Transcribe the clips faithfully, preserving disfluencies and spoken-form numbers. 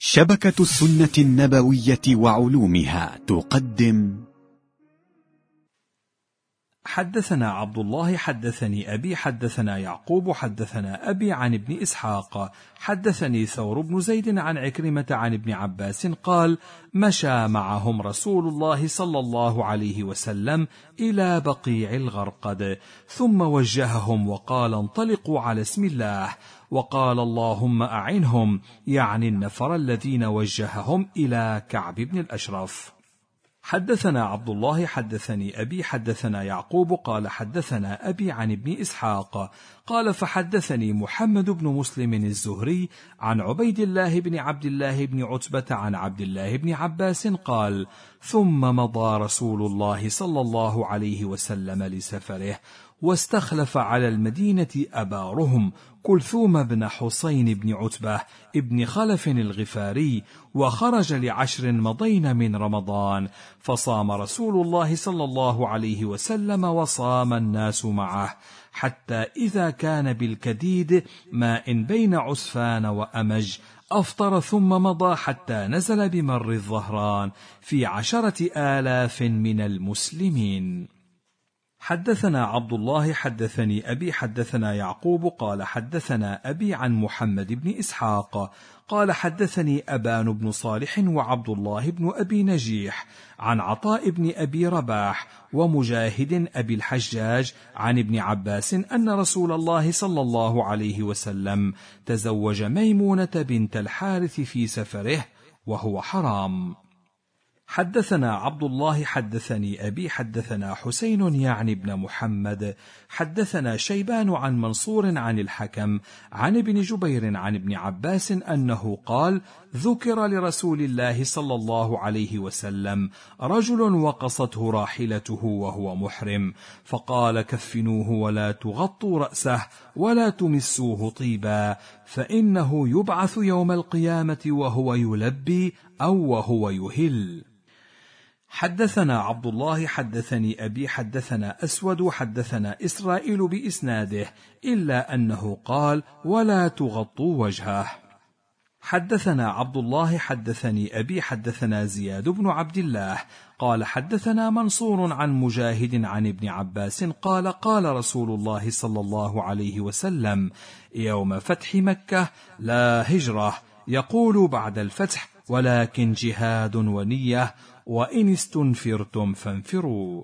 شبكة السنة النبوية وعلومها تقدم. حدثنا عبد الله حدثني أبي حدثنا يعقوب حدثنا أبي عن ابن إسحاق حدثني ثور بن زيد عن عكرمة عن ابن عباس قال: مشى معهم رسول الله صلى الله عليه وسلم إلى بقيع الغرقد، ثم وجههم وقال: انطلقوا على اسم الله، وقال: اللهم أعنهم، يعني النفر الذين وجههم إلى كعب بن الأشرف. حدثنا عبد الله حدثني أبي حدثنا يعقوب قال حدثنا أبي عن ابن إسحاق قال: فحدثني محمد بن مسلم الزهري عن عبيد الله بن عبد الله بن عتبة عن عبد الله بن عباس قال: ثم مضى رسول الله صلى الله عليه وسلم لسفره، واستخلف على المدينة أبا رهم كلثوم بن حسين بن عتبة ابن خلف الغفاري، وخرج لعشر مضين من رمضان، فصام رسول الله صلى الله عليه وسلم وصام الناس معه، حتى إذا كان بالكديد ماء بين عسفان وأمج أفطر، ثم مضى حتى نزل بمر الظهران في عشرة آلاف من المسلمين. حدثنا عبد الله حدثني أبي حدثنا يعقوب قال حدثنا أبي عن محمد بن إسحاق قال حدثني أبان بن صالح وعبد الله بن أبي نجيح عن عطاء بن أبي رباح ومجاهد أبي الحجاج عن ابن عباس أن رسول الله صلى الله عليه وسلم تزوج ميمونة بنت الحارث في سفره وهو حرام. حدثنا عبد الله حدثني أبي حدثنا حسين يعني ابن محمد حدثنا شيبان عن منصور عن الحكم عن ابن جبير عن ابن عباس أنه قال: ذكر لرسول الله صلى الله عليه وسلم رجل وقصته راحلته وهو محرم، فقال: كفنوه ولا تغطوا رأسه ولا تمسوه طيبا، فإنه يبعث يوم القيامة وهو يلبي أو وهو يهل. حدثنا عبد الله حدثني أبي حدثنا أسود حدثنا إسرائيل بإسناده إلا أنه قال: ولا تغطوا وجهه. حدثنا عبد الله حدثني أبي حدثنا زياد بن عبد الله قال حدثنا منصور عن مجاهد عن ابن عباس قال: قال رسول الله صلى الله عليه وسلم يوم فتح مكة: لا هجرة، يقول بعد الفتح: ولكن جهاد ونية، وإن استنفرتم فانفروا.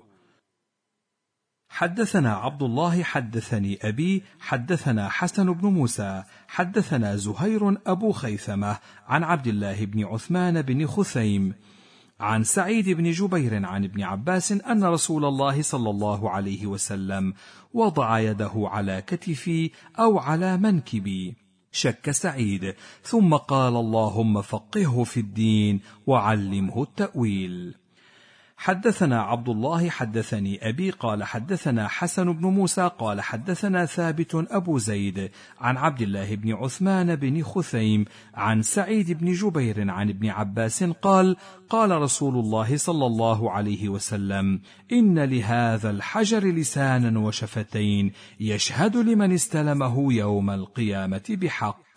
حدثنا عبد الله حدثني أبي حدثنا حسن بن موسى حدثنا زهير أبو خيثمة عن عبد الله بن عثمان بن خثيم عن سعيد بن جبير عن ابن عباس أن رسول الله صلى الله عليه وسلم وضع يده على كتفي أو على منكبي، شك سعيد، ثم قال: اللهم فقهه في الدين وعلمه التأويل. حدثنا عبد الله حدثني أبي قال حدثنا حسن بن موسى قال حدثنا ثابت أبو زيد عن عبد الله بن عثمان بن خثيم عن سعيد بن جبير عن ابن عباس قال: قال رسول الله صلى الله عليه وسلم: إن لهذا الحجر لسانا وشفتين يشهد لمن استلمه يوم القيامة بحق.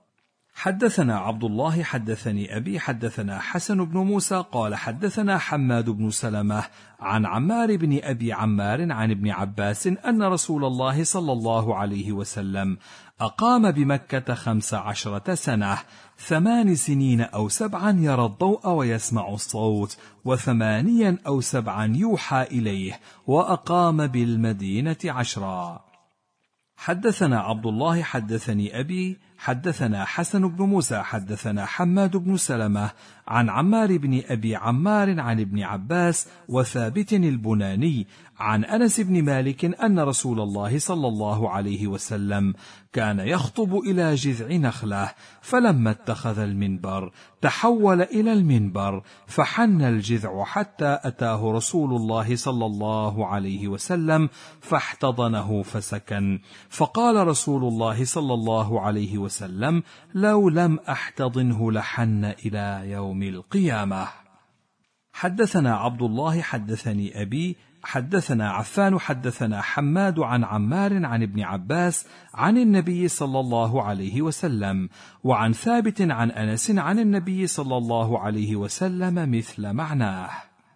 حدثنا عبد الله حدثني أبي حدثنا حسن بن موسى قال حدثنا حماد بن سلمة عن عمار بن أبي عمار عن ابن عباس أن رسول الله صلى الله عليه وسلم أقام بمكة خمس عشرة سنة، ثمان سنين أو سبعا يرى الضوء ويسمع الصوت، وثمانيا أو سبعا يوحى إليه، وأقام بالمدينة عشرا. حدثنا عبد الله حدثني أبي حدثنا حسن بن موسى حدثنا حماد بن سلمة عن عمار بن أبي عمار عن ابن عباس وثابت البناني عن أنس بن مالك أن رسول الله صلى الله عليه وسلم كان يخطب إلى جذع نخلة، فلما اتخذ المنبر تحول إلى المنبر، فحن الجذع حتى أتاه رسول الله صلى الله عليه وسلم فاحتضنه فسكن، فقال رسول الله صلى الله عليه وسلم: لو لم أحتضنه لحن إلى يوم القيامة. حدثنا عبد الله حدثني أبي حدثنا عفان حدثنا حماد عن عمار عن ابن عباس عن النبي صلى الله عليه وسلم، وعن ثابت عن أنس عن النبي صلى الله عليه وسلم مثل معناه.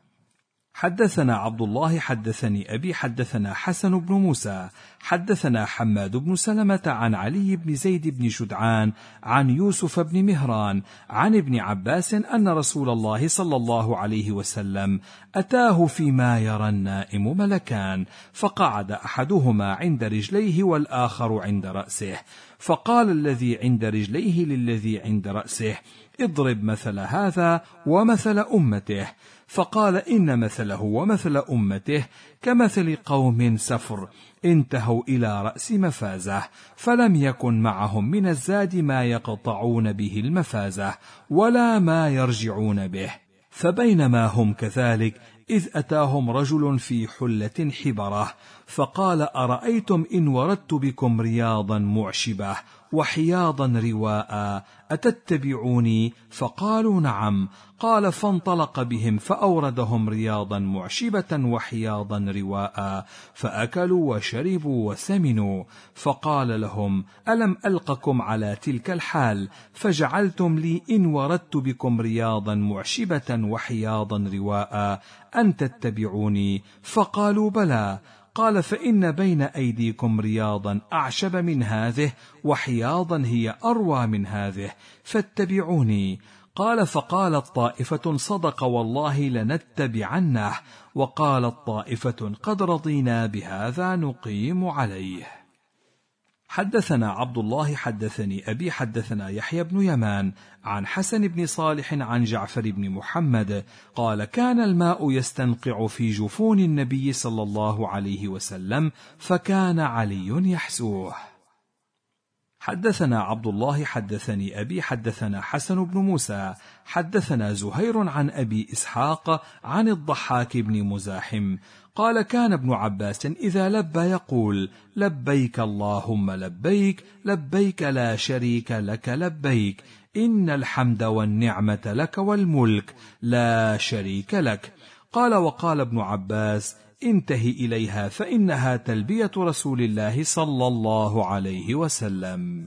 حدثنا عبد الله حدثني أبي حدثنا حسن بن موسى حدثنا حماد بن سلمة عن علي بن زيد بن جدعان عن يوسف بن مهران عن ابن عباس أن رسول الله صلى الله عليه وسلم أتاه فيما يرى النائم ملكان، فقعد أحدهما عند رجليه والآخر عند رأسه، فقال الذي عند رجليه للذي عند رأسه: اضرب مثل هذا ومثل أمته. فقال: إن مثله ومثل أمته كمثل قوم سفر انتهوا إلى رأس مفازة، فلم يكن معهم من الزاد ما يقطعون به المفازة ولا ما يرجعون به، فبينما هم كذلك إذ أتاهم رجل في حلة حبرة، فقال: أرأيتم إن وردت بكم رياضا معشبة وحياضا رواء أتتبعوني؟ فقالوا: نعم. قال: فانطلق بهم فأوردهم رياضا معشبة وحياضا رواء، فأكلوا وشربوا وسمنوا، فقال لهم: ألم ألقكم على تلك الحال فجعلتم لي إن وردت بكم رياضا معشبة وحياضا رواء أن تتبعوني؟ فقالوا: بلى. قال: فإن بين أيديكم رياضا أعشب من هذه وحياضا هي أروى من هذه، فاتبعوني. قال: فقالت طائفة: صدق والله لنتبعنه، وقالت طائفة: قد رضينا بهذا نقيم عليه. حدثنا عبد الله حدثني أبي حدثنا يحيى بن يمان عن حسن بن صالح عن جعفر بن محمد قال: كان الماء يستنقع في جفون النبي صلى الله عليه وسلم، فكان علي يحسوه. حدثنا عبد الله حدثني أبي حدثنا حسن بن موسى حدثنا زهير عن أبي إسحاق عن الضحاك بن مزاحم قال: كان ابن عباس إذا لبى يقول: لبيك اللهم لبيك، لبيك لا شريك لك لبيك، إن الحمد والنعمة لك والملك لا شريك لك. قال: وقال ابن عباس: انتهي إليها فإنها تلبية رسول الله صلى الله عليه وسلم.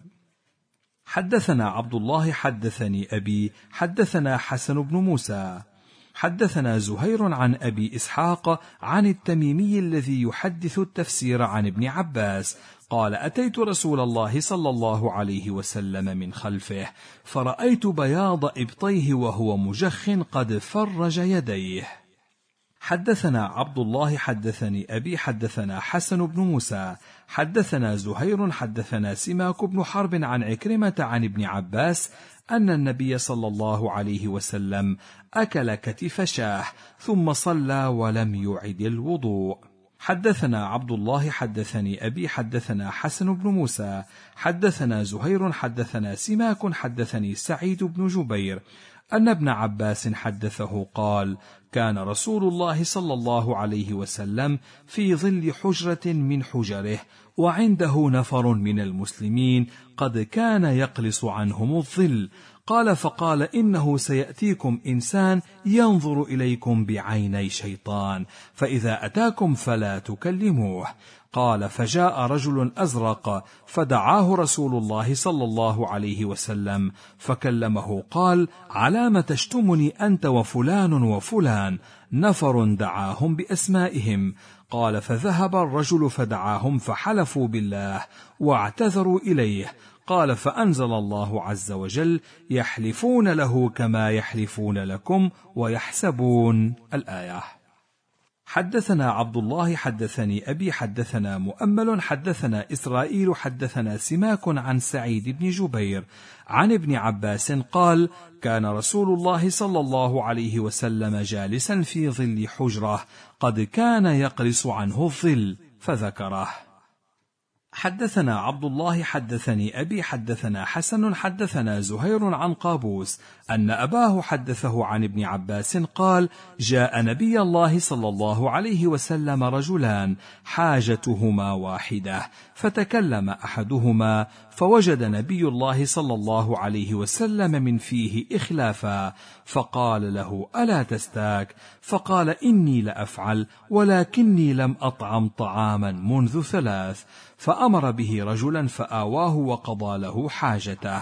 حدثنا عبد الله حدثني أبي حدثنا حسن بن موسى حدثنا زهير عن أبي إسحاق عن التميمي الذي يحدث التفسير عن ابن عباس قال: أتيت رسول الله صلى الله عليه وسلم من خلفه، فرأيت بياض إبطيه وهو مجخ قد فرج يديه. حدثنا عبد الله حدثني أبي حدثنا حسن بن موسى حدثنا زهير حدثنا سماك بن حرب عن عكرمة عن ابن عباس أن النبي صلى الله عليه وسلم أكل كتف شاه ثم صلى ولم يعد الوضوء. حدثنا عبد الله حدثني أبي حدثنا حسن بن موسى حدثنا زهير حدثنا سماك حدثني سعيد بن جبير أن ابن عباس حدثه قال: كان رسول الله صلى الله عليه وسلم في ظل حجرة من حجره، وعنده نفر من المسلمين قد كان يقلص عنهم الظل. قال: فقال: إنه سيأتيكم إنسان ينظر إليكم بعيني شيطان، فإذا أتاكم فلا تكلموه. قال: فجاء رجل أزرق فدعاه رسول الله صلى الله عليه وسلم فكلمه، قال: علام تشتمني أنت وفلان وفلان؟ نفر دعاهم بأسمائهم. قال: فذهب الرجل فدعاهم فحلفوا بالله واعتذروا إليه. قال: فأنزل الله عز وجل: يحلفون له كما يحلفون لكم ويحسبون. الآية. حدثنا عبد الله حدثني أبي حدثنا مؤمل حدثنا إسرائيل حدثنا سماك عن سعيد بن جبير عن ابن عباس قال: كان رسول الله صلى الله عليه وسلم جالسا في ظل حجرة قد كان يقلص عنه الظل، فذكره. حدثنا عبد الله حدثني أبي حدثنا حسن حدثنا زهير عن قابوس أن أباه حدثه عن ابن عباس قال: جاء نبي الله صلى الله عليه وسلم رجلان حاجتهما واحدة، فتكلم أحدهما فوجد نبي الله صلى الله عليه وسلم من فيه إخلافا، فقال له: ألا تستاك؟ فقال: إني لأفعل، ولكني لم أطعم طعاما منذ ثلاث. فأمر به رجلا فآواه وقضى له حاجته.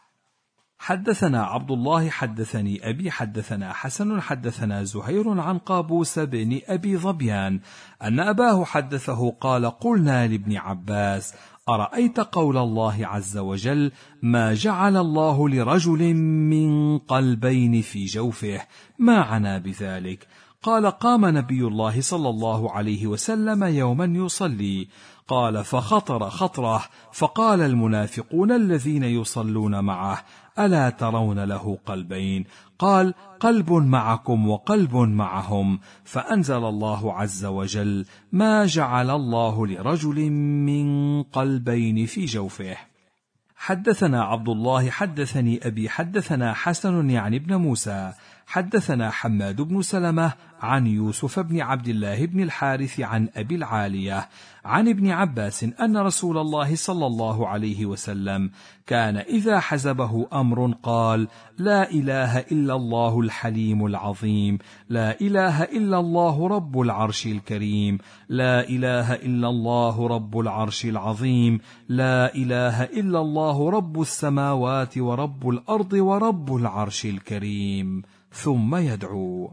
حدثنا عبد الله حدثني أبي حدثنا حسن حدثنا زهير عن قابوس بن أبي ظبيان أن أباه حدثه قال: قلنا لابن عباس: أرأيت قول الله عز وجل: ما جعل الله لرجل من قلبين في جوفه، ما عنا بذلك؟ قال: قام نبي الله صلى الله عليه وسلم يوما يصلي، قال: فخطر خطره، فقال المنافقون الذين يصلون معه: ألا ترون له قلبين؟ قال: قلب معكم وقلب معهم. فأنزل الله عز وجل: ما جعل الله لرجل من قلبين في جوفه. حدثنا عبد الله حدثني أبي حدثنا حسن يعني ابن موسى حدثنا حماد بن سلمة عن يوسف بن عبد الله بن الحارث عن أبي العالية عن ابن عباس أن رسول الله صلى الله عليه وسلم كان إذا حزبه أمر قال: لا إله إلا الله الحليم العظيم، لا إله إلا الله رب العرش الكريم، لا إله إلا الله رب العرش العظيم، لا إله إلا الله رب السماوات ورب الأرض ورب العرش الكريم، ثم يدعو.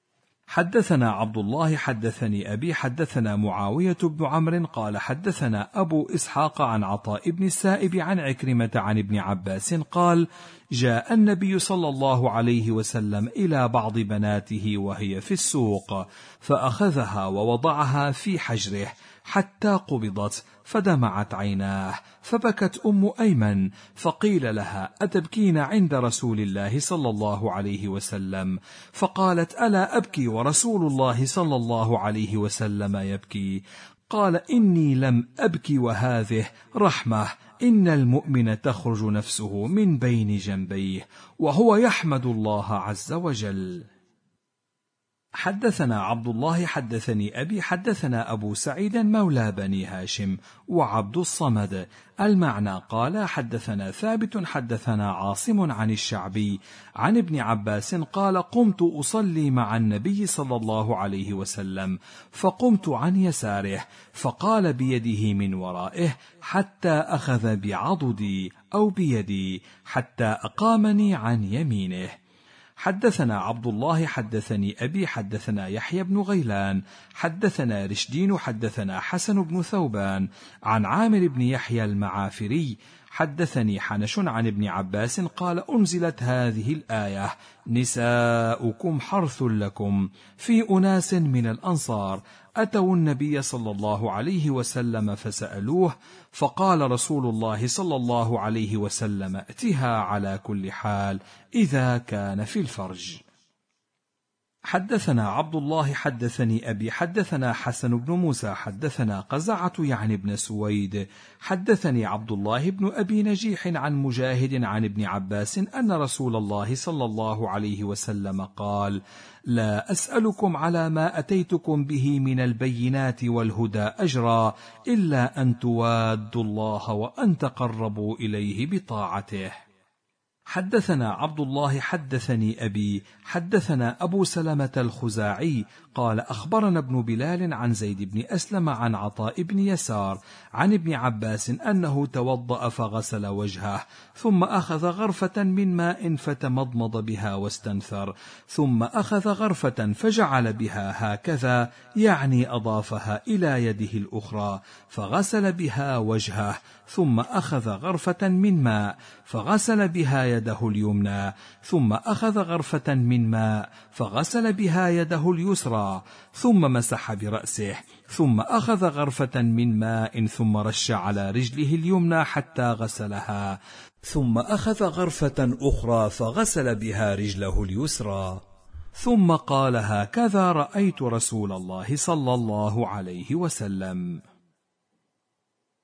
حدثنا عبد الله حدثني أبي حدثنا معاوية بن عمرو قال: حدثنا أبو إسحاق عن عطاء بن السائب عن عكرمة عن ابن عباس قال: جاء النبي صلى الله عليه وسلم إلى بعض بناته وهي في السوق، فأخذها ووضعها في حجره حتى قبضت، فدمعت عيناه، فبكت أم أيمن، فقيل لها: أتبكين عند رسول الله صلى الله عليه وسلم؟ فقالت: ألا أبكي ورسول الله صلى الله عليه وسلم يبكي؟ قال: إني لم أبكي وهذه رحمة، إن المؤمن تخرج نفسه من بين جنبيه وهو يحمد الله عز وجل. حدثنا عبد الله حدثني أبي حدثنا أبو سعيد مولى بني هاشم وعبد الصمد المعنى قال: حدثنا ثابت حدثنا عاصم عن الشعبي عن ابن عباس قال: قمت أصلي مع النبي صلى الله عليه وسلم، فقمت عن يساره، فقال بيده من ورائه حتى أخذ بعضدي أو بيدي حتى أقامني عن يمينه. حدثنا عبد الله حدثني أبي حدثنا يحيى بن غيلان حدثنا رشدين حدثنا حسن بن ثوبان عن عامر بن يحيى المعافري حدثني حنش عن ابن عباس قال: أنزلت هذه الآية: نساؤكم حرث لكم، في أناس من الأنصار أتوا النبي صلى الله عليه وسلم فسألوه، فقال رسول الله صلى الله عليه وسلم: ائتها على كل حال إذا كان في الفرج. حدثنا عبد الله حدثني أبي حدثنا حسن بن موسى حدثنا قزعة يعني ابن سويد حدثني عبد الله بن أبي نجيح عن مجاهد عن ابن عباس أن رسول الله صلى الله عليه وسلم قال: لا أسألكم على ما أتيتكم به من البينات والهدى أجرا إلا أن توادوا الله وأن تقربوا إليه بطاعته. حدثنا عبد الله حدثني أبي حدثنا أبو سلمة الخزاعي قال: أخبرنا ابن بلال عن زيد بن أسلم عن عطاء بن يسار عن ابن عباس أنه توضأ فغسل وجهه، ثم أخذ غرفة من ماء فتمضمض بها واستنثر، ثم أخذ غرفة فجعل بها هكذا، يعني أضافها إلى يده الأخرى، فغسل بها وجهه، ثم أخذ غرفة من ماء فغسل بها يده اليمنى، ثم أخذ غرفة من ماء فغسل بها يده اليسرى، ثم مسح برأسه، ثم أخذ غرفة من ماء ثم رش على رجله اليمنى حتى غسلها، ثم أخذ غرفة أخرى فغسل بها رجله اليسرى، ثم قال: هكذا رأيت رسول الله صلى الله عليه وسلم.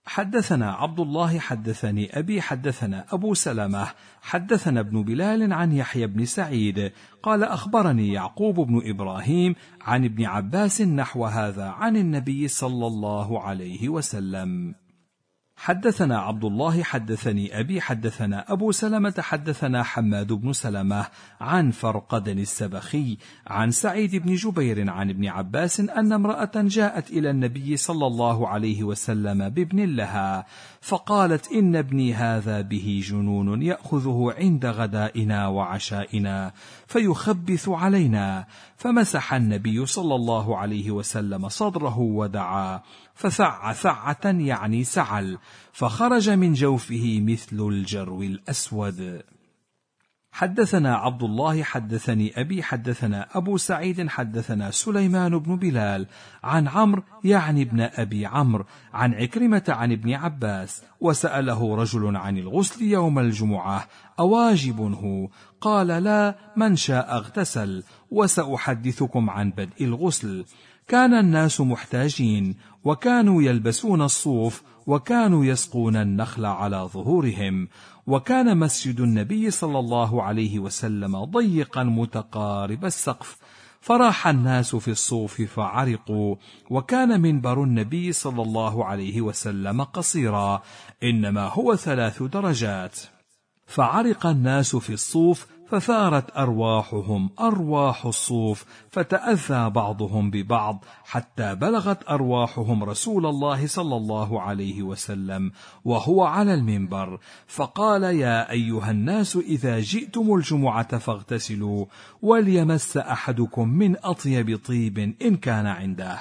حدثنا عبد الله حدثني أبي حدثنا أبو سلمة حدثنا ابن بلال عن يحيى بن سعيد قال أخبرني يعقوب بن إبراهيم عن ابن عباس نحو هذا عن النبي صلى الله عليه وسلم. حدثنا عبد الله حدثني أبي حدثنا أبو سلمة حدثنا حماد بن سلمة عن فرقد السبخي عن سعيد بن جبير عن ابن عباس أن امرأة جاءت إلى النبي صلى الله عليه وسلم بابن لها فقالت إن ابني هذا به جنون يأخذه عند غدائنا وعشائنا فيخبث علينا، فمسح النبي صلى الله عليه وسلم صدره ودعا فثع ثعة يعني سعل فخرج من جوفه مثل الجرو الأسود. حدثنا عبد الله حدثني أبي حدثنا أبو سعيد حدثنا سليمان بن بلال عن عمرو يعني ابن أبي عمرو عن عكرمة عن ابن عباس وسأله رجل عن الغسل يوم الجمعة أواجب هو؟ قال لا، من شاء اغتسل، وسأحدثكم عن بدء الغسل. كان الناس محتاجين وكانوا يلبسون الصوف وكانوا يسقون النخل على ظهورهم، وكان مسجد النبي صلى الله عليه وسلم ضيقا متقارب السقف، فراح الناس في الصوف فعرقوا، وكان منبر النبي صلى الله عليه وسلم قصيرا إنما هو ثلاث درجات، فعرق الناس في الصوف فثارت أرواحهم أرواح الصوف فتأذى بعضهم ببعض حتى بلغت أرواحهم رسول الله صلى الله عليه وسلم وهو على المنبر، فقال يا أيها الناس إذا جئتم الجمعة فاغتسلوا وليمس أحدكم من أطيب طيب إن كان عنده.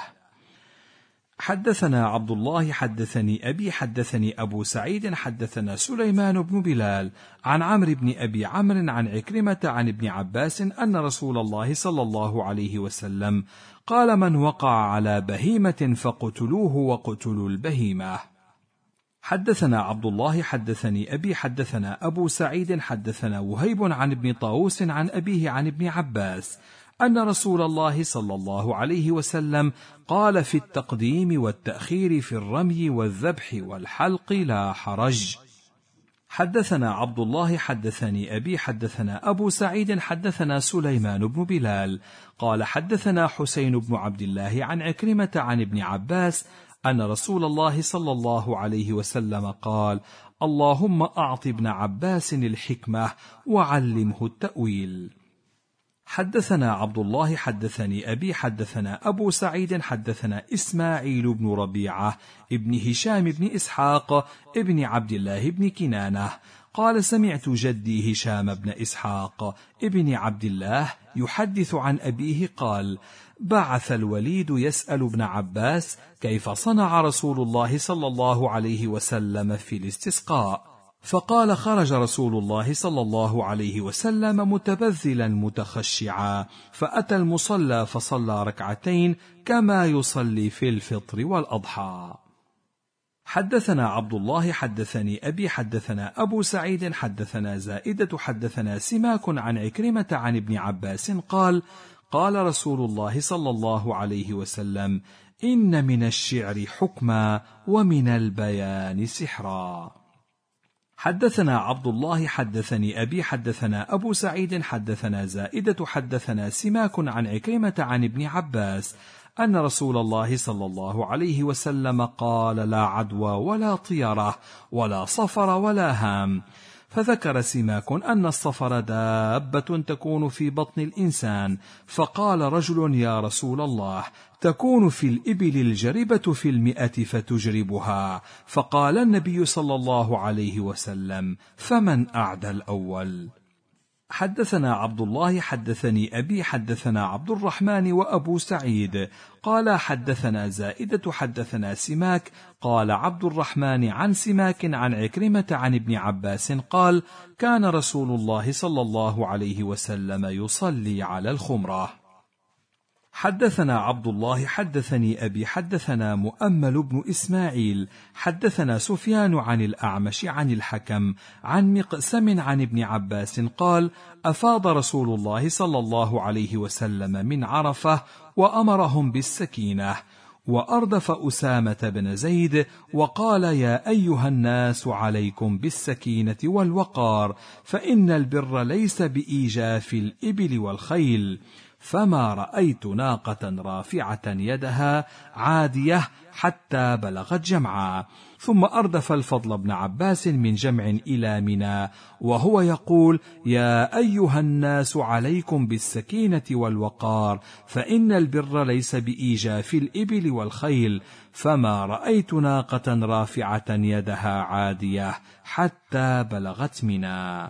حدثنا عبد الله حدثني أبي حدثني أبو سعيد حدثنا سليمان بن بلال عن عمرو بن أبي عمرو عن عكرمة عن ابن عباس أن رسول الله صلى الله عليه وسلم قال من وقع على بهيمة فقتلوه وقتلوا البهيمة. حدثنا عبد الله حدثني أبي حدثنا أبو سعيد حدثنا وهيب عن ابن طاووس عن أبيه عن ابن عباس أن رسول الله صلى الله عليه وسلم قال في التقديم والتأخير في الرمي والذبح والحلق لا حرج. حدثنا عبد الله حدثني أبي حدثنا أبو سعيد حدثنا سليمان بن بلال قال حدثنا حسين بن عبد الله عن عكرمة عن ابن عباس أن رسول الله صلى الله عليه وسلم قال اللهم أعط ابن عباس الحكمة وعلمه التأويل. حدثنا عبد الله حدثني أبي حدثنا أبو سعيد حدثنا إسماعيل بن ربيعة ابن هشام بن إسحاق ابن عبد الله بن كنانة قال سمعت جدي هشام بن إسحاق ابن عبد الله يحدث عن أبيه قال بعث الوليد يسأل ابن عباس كيف صنع رسول الله صلى الله عليه وسلم في الاستسقاء، فقال خرج رسول الله صلى الله عليه وسلم متبذلا متخشعا فأتى المصلى فصلى ركعتين كما يصلي في الفطر والأضحى. حدثنا عبد الله حدثني أبي حدثنا أبو سعيد حدثنا زائدة حدثنا سماك عن عكرمة عن ابن عباس قال قال رسول الله صلى الله عليه وسلم إن من الشعر حكما ومن البيان سحرا. حدثنا عبد الله حدثني أبي حدثنا أبو سعيد حدثنا زائدة حدثنا سماك عن عكرمة عن ابن عباس أن رسول الله صلى الله عليه وسلم قال لا عدوى ولا طيرة ولا صفر ولا هام، فذكر سماك أن الصفر دابة تكون في بطن الإنسان، فقال رجل يا رسول الله تكون في الإبل الجربة في المئة فتجربها، فقال النبي صلى الله عليه وسلم فمن أعدى الأول. حدثنا عبد الله حدثني أبي حدثنا عبد الرحمن وأبو سعيد قال حدثنا زائدة حدثنا سماك قال عبد الرحمن عن سماك عن عكرمة عن ابن عباس قال كان رسول الله صلى الله عليه وسلم يصلي على الخمرة. حدثنا عبد الله حدثني أبي حدثنا مؤمل بن إسماعيل حدثنا سفيان عن الأعمش عن الحكم عن مقسم عن ابن عباس قال أفاض رسول الله صلى الله عليه وسلم من عرفة وأمرهم بالسكينة، وأردف أسامة بن زيد وقال: يا أيها الناس عليكم بالسكينة والوقار، فإن البر ليس بإيجاف الإبل والخيل. فما رأيت ناقة رافعة يدها عادية حتى بلغت جمعا. ثم أردف الفضل بن عباس من جمع إلى منى وهو يقول: يا أيها الناس عليكم بالسكينة والوقار، فإن البر ليس بإيجاف الإبل والخيل. فما رأيت ناقة رافعة يدها عادية حتى بلغت منى.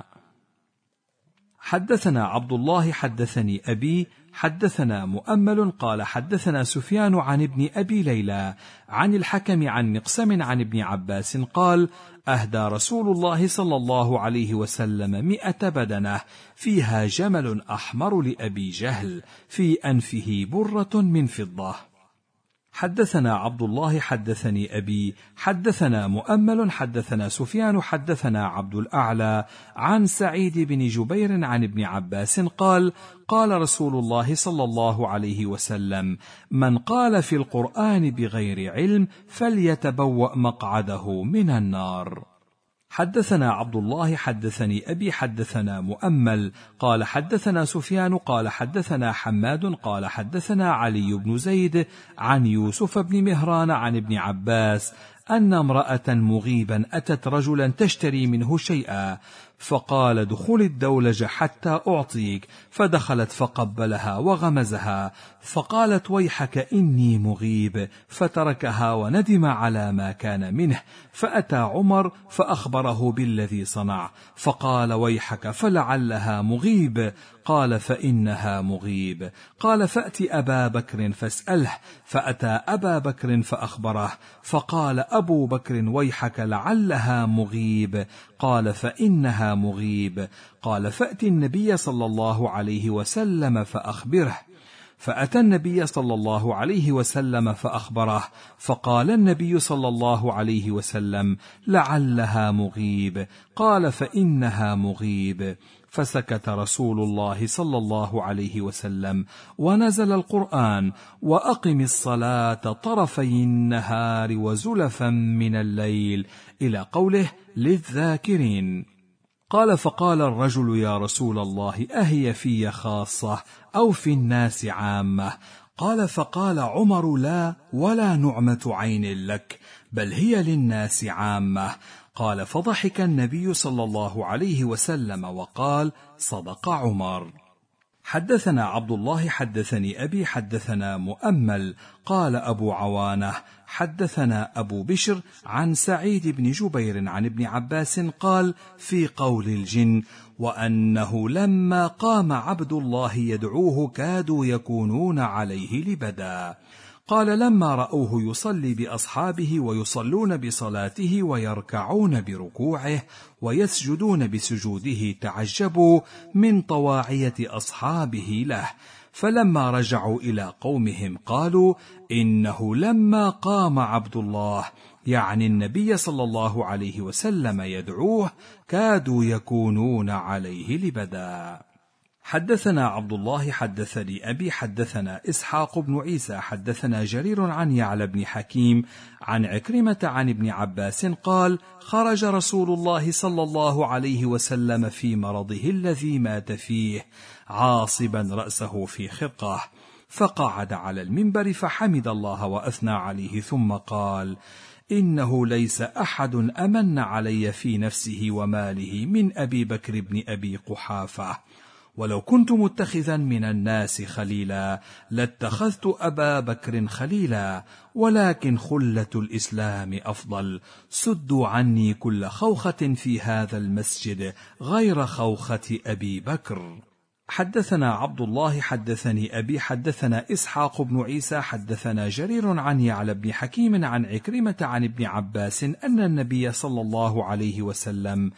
حدثنا عبد الله حدثني أبي حدثنا مؤمل قال حدثنا سفيان عن ابن أبي ليلى عن الحكم عن مقسم عن ابن عباس قال: أهدى رسول الله صلى الله عليه وسلم مئة بدنة فيها جمل أحمر لأبي جهل في أنفه برة من فضة. حدثنا عبد الله حدثني أبي حدثنا مؤمل حدثنا سفيان حدثنا عبد الأعلى عن سعيد بن جبير عن ابن عباس قال: قال رسول الله صلى الله عليه وسلم: من قال في القرآن بغير علم فليتبوأ مقعده من النار. حدثنا عبد الله حدثني أبي حدثنا مؤمل قال حدثنا سفيان قال حدثنا حماد قال حدثنا علي بن زيد عن يوسف بن مهران عن ابن عباس أن امرأة مغيبا أتت رجلا تشتري منه شيئا، فقال: دخل الدولج حتى أعطيك، فدخلت فقبلها وغمزها، فقالت: ويحك إني مغيب، فتركها وندم على ما كان منه، فأتى عمر فأخبره بالذي صنع، فقال: ويحك فلعلها مغيب، قال: فإنها مغيب، قال: فأت أبا بكر فاسأله، فأتى أبا بكر فأخبره، فقال أبو بكر: ويحك لعلها مغيب، قال: فإنها مغيب، قال: فأت النبي صلى الله عليه وسلم فأخبره، فأتى النبي صلى الله عليه وسلم فأخبره، فقال النبي صلى الله عليه وسلم: لعلها مغيب، قال: فإنها مغيب، فسكت رسول الله صلى الله عليه وسلم، ونزل القرآن: وأقم الصلاة طرفي النهار وزلفا من الليل، إلى قوله: للذاكرين. قال: فقال الرجل: يا رسول الله، أهي في خاصة أو في الناس عامة؟ قال: فقال عمر: لا، ولا نعمة عين لك، بل هي للناس عامة. قال: فضحك النبي صلى الله عليه وسلم وقال: صدق عمر. حدثنا عبد الله حدثني أبي حدثنا مؤمل قال أبو عوانة حدثنا أبو بشر عن سعيد بن جبير عن ابن عباس قال: في قول الجن: وأنه لما قام عبد الله يدعوه كادوا يكونون عليه لبدا. قال: لما رأوه يصلي بأصحابه ويصلون بصلاته ويركعون بركوعه ويسجدون بسجوده تعجبوا من طواعية أصحابه له، فلما رجعوا إلى قومهم قالوا: إنه لما قام عبد الله، يعني النبي صلى الله عليه وسلم، يدعوه كادوا يكونون عليه لبدا. حدثنا عبد الله حدثني أبي حدثنا إسحاق بن عيسى حدثنا جرير عن يعلى بن حكيم عن عكرمة عن ابن عباس قال: خرج رسول الله صلى الله عليه وسلم في مرضه الذي مات فيه عاصبا رأسه في خرقة، فقعد على المنبر فحمد الله وأثنى عليه، ثم قال: إنه ليس أحد أمن علي في نفسه وماله من أبي بكر بن أبي قحافة، ولو كنت متخذا من الناس خليلا لاتخذت أبا بكر خليلا، ولكن خلة الإسلام أفضل، سدوا عني كل خوخة في هذا المسجد غير خوخة أبي بكر. حدثنا عبد الله حدثني أبي حدثنا إسحاق بن عيسى حدثنا جرير عن يعلى بن حكيم عن عكرمة عن ابن عباس أن النبي صلى الله عليه وسلم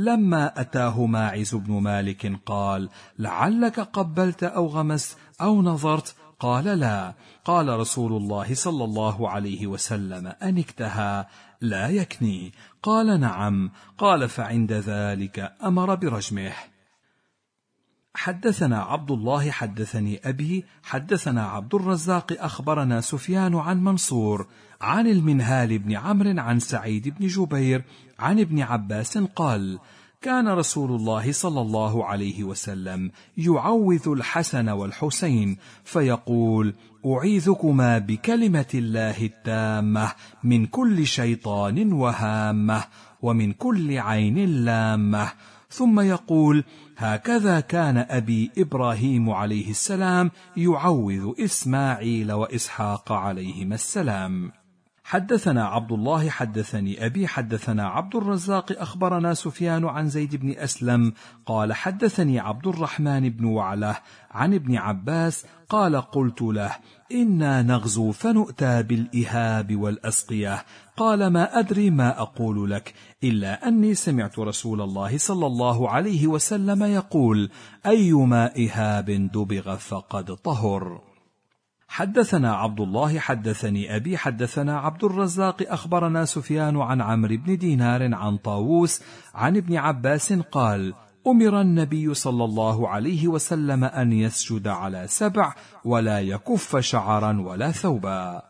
لما أتاه ماعز بن مالك قال: لعلك قبلت أو غمست أو نظرت؟ قال: لا. قال رسول الله صلى الله عليه وسلم: أنكتها؟ لا يكني. قال: نعم. قال: فعند ذلك أمر برجمه. حدثنا عبد الله حدثني أبي حدثنا عبد الرزاق أخبرنا سفيان عن منصور عن المنهال بن عمرو عن سعيد بن جبير عن ابن عباس قال: كان رسول الله صلى الله عليه وسلم يعوذ الحسن والحسين فيقول: أعيذكما بكلمة الله التامة من كل شيطان وهامة ومن كل عين لامة، ثم يقول: هكذا كان أبي إبراهيم عليه السلام يعوذ إسماعيل وإسحاق عليهما السلام. حدثنا عبد الله حدثني أبي حدثنا عبد الرزاق أخبرنا سفيان عن زيد بن أسلم قال: حدثني عبد الرحمن بن وعلة عن ابن عباس قال: قلت له: إنا نغزو فنؤتى بالإهاب والأسقية، قال: ما أدري ما أقول لك، إلا أني سمعت رسول الله صلى الله عليه وسلم يقول: أيما إهاب دبغ فقد طهر. حدثنا عبد الله حدثني أبي حدثنا عبد الرزاق أخبرنا سفيان عن عمرو بن دينار عن طاووس عن ابن عباس قال: أمر النبي صلى الله عليه وسلم أن يسجد على سبع ولا يكف شعرا ولا ثوبا.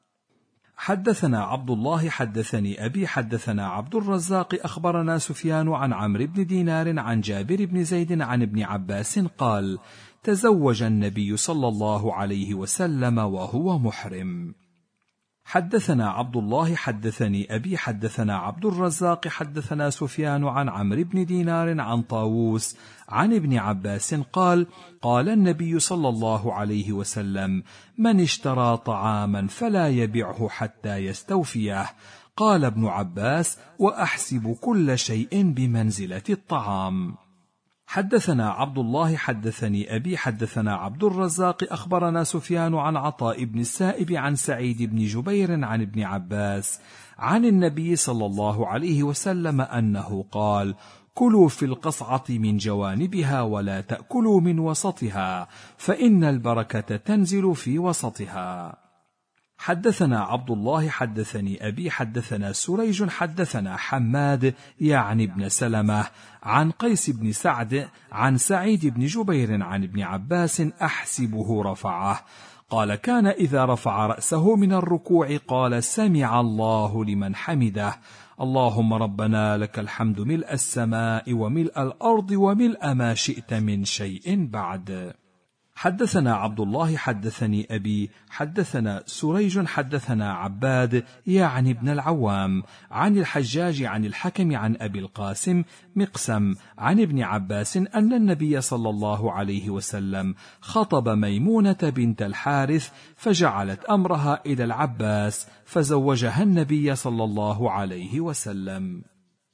حدثنا عبد الله حدثني أبي حدثنا عبد الرزاق أخبرنا سفيان عن عمرو بن دينار عن جابر بن زيد عن ابن عباس قال: تزوج النبي صلى الله عليه وسلم وهو محرم. حدثنا عبد الله حدثني أبي حدثنا عبد الرزاق حدثنا سفيان عن عمرو بن دينار عن طاووس عن ابن عباس قال: قال النبي صلى الله عليه وسلم: من اشترى طعاما فلا يبعه حتى يستوفيه. قال ابن عباس: وأحسب كل شيء بمنزلة الطعام. حدثنا عبد الله حدثني أبي حدثنا عبد الرزاق أخبرنا سفيان عن عطاء بن السائب عن سعيد بن جبير عن ابن عباس عن النبي صلى الله عليه وسلم أنه قال: كلوا في القصعة من جوانبها ولا تأكلوا من وسطها، فإن البركة تنزل في وسطها. حدثنا عبد الله حدثني أبي حدثنا سريج حدثنا حماد يعني ابن سلمة عن قيس بن سعد عن سعيد بن جبير عن ابن عباس أحسبه رفعه قال: كان إذا رفع رأسه من الركوع قال: سمع الله لمن حمده، اللهم ربنا لك الحمد ملء السماء وملء الأرض وملء ما شئت من شيء بعد. حدثنا عبد الله حدثني أبي حدثنا سريج حدثنا عباد يعني ابن العوام عن الحجاج عن الحكم عن أبي القاسم مقسم عن ابن عباس أن النبي صلى الله عليه وسلم خطب ميمونة بنت الحارث فجعلت أمرها إلى العباس فزوجها النبي صلى الله عليه وسلم.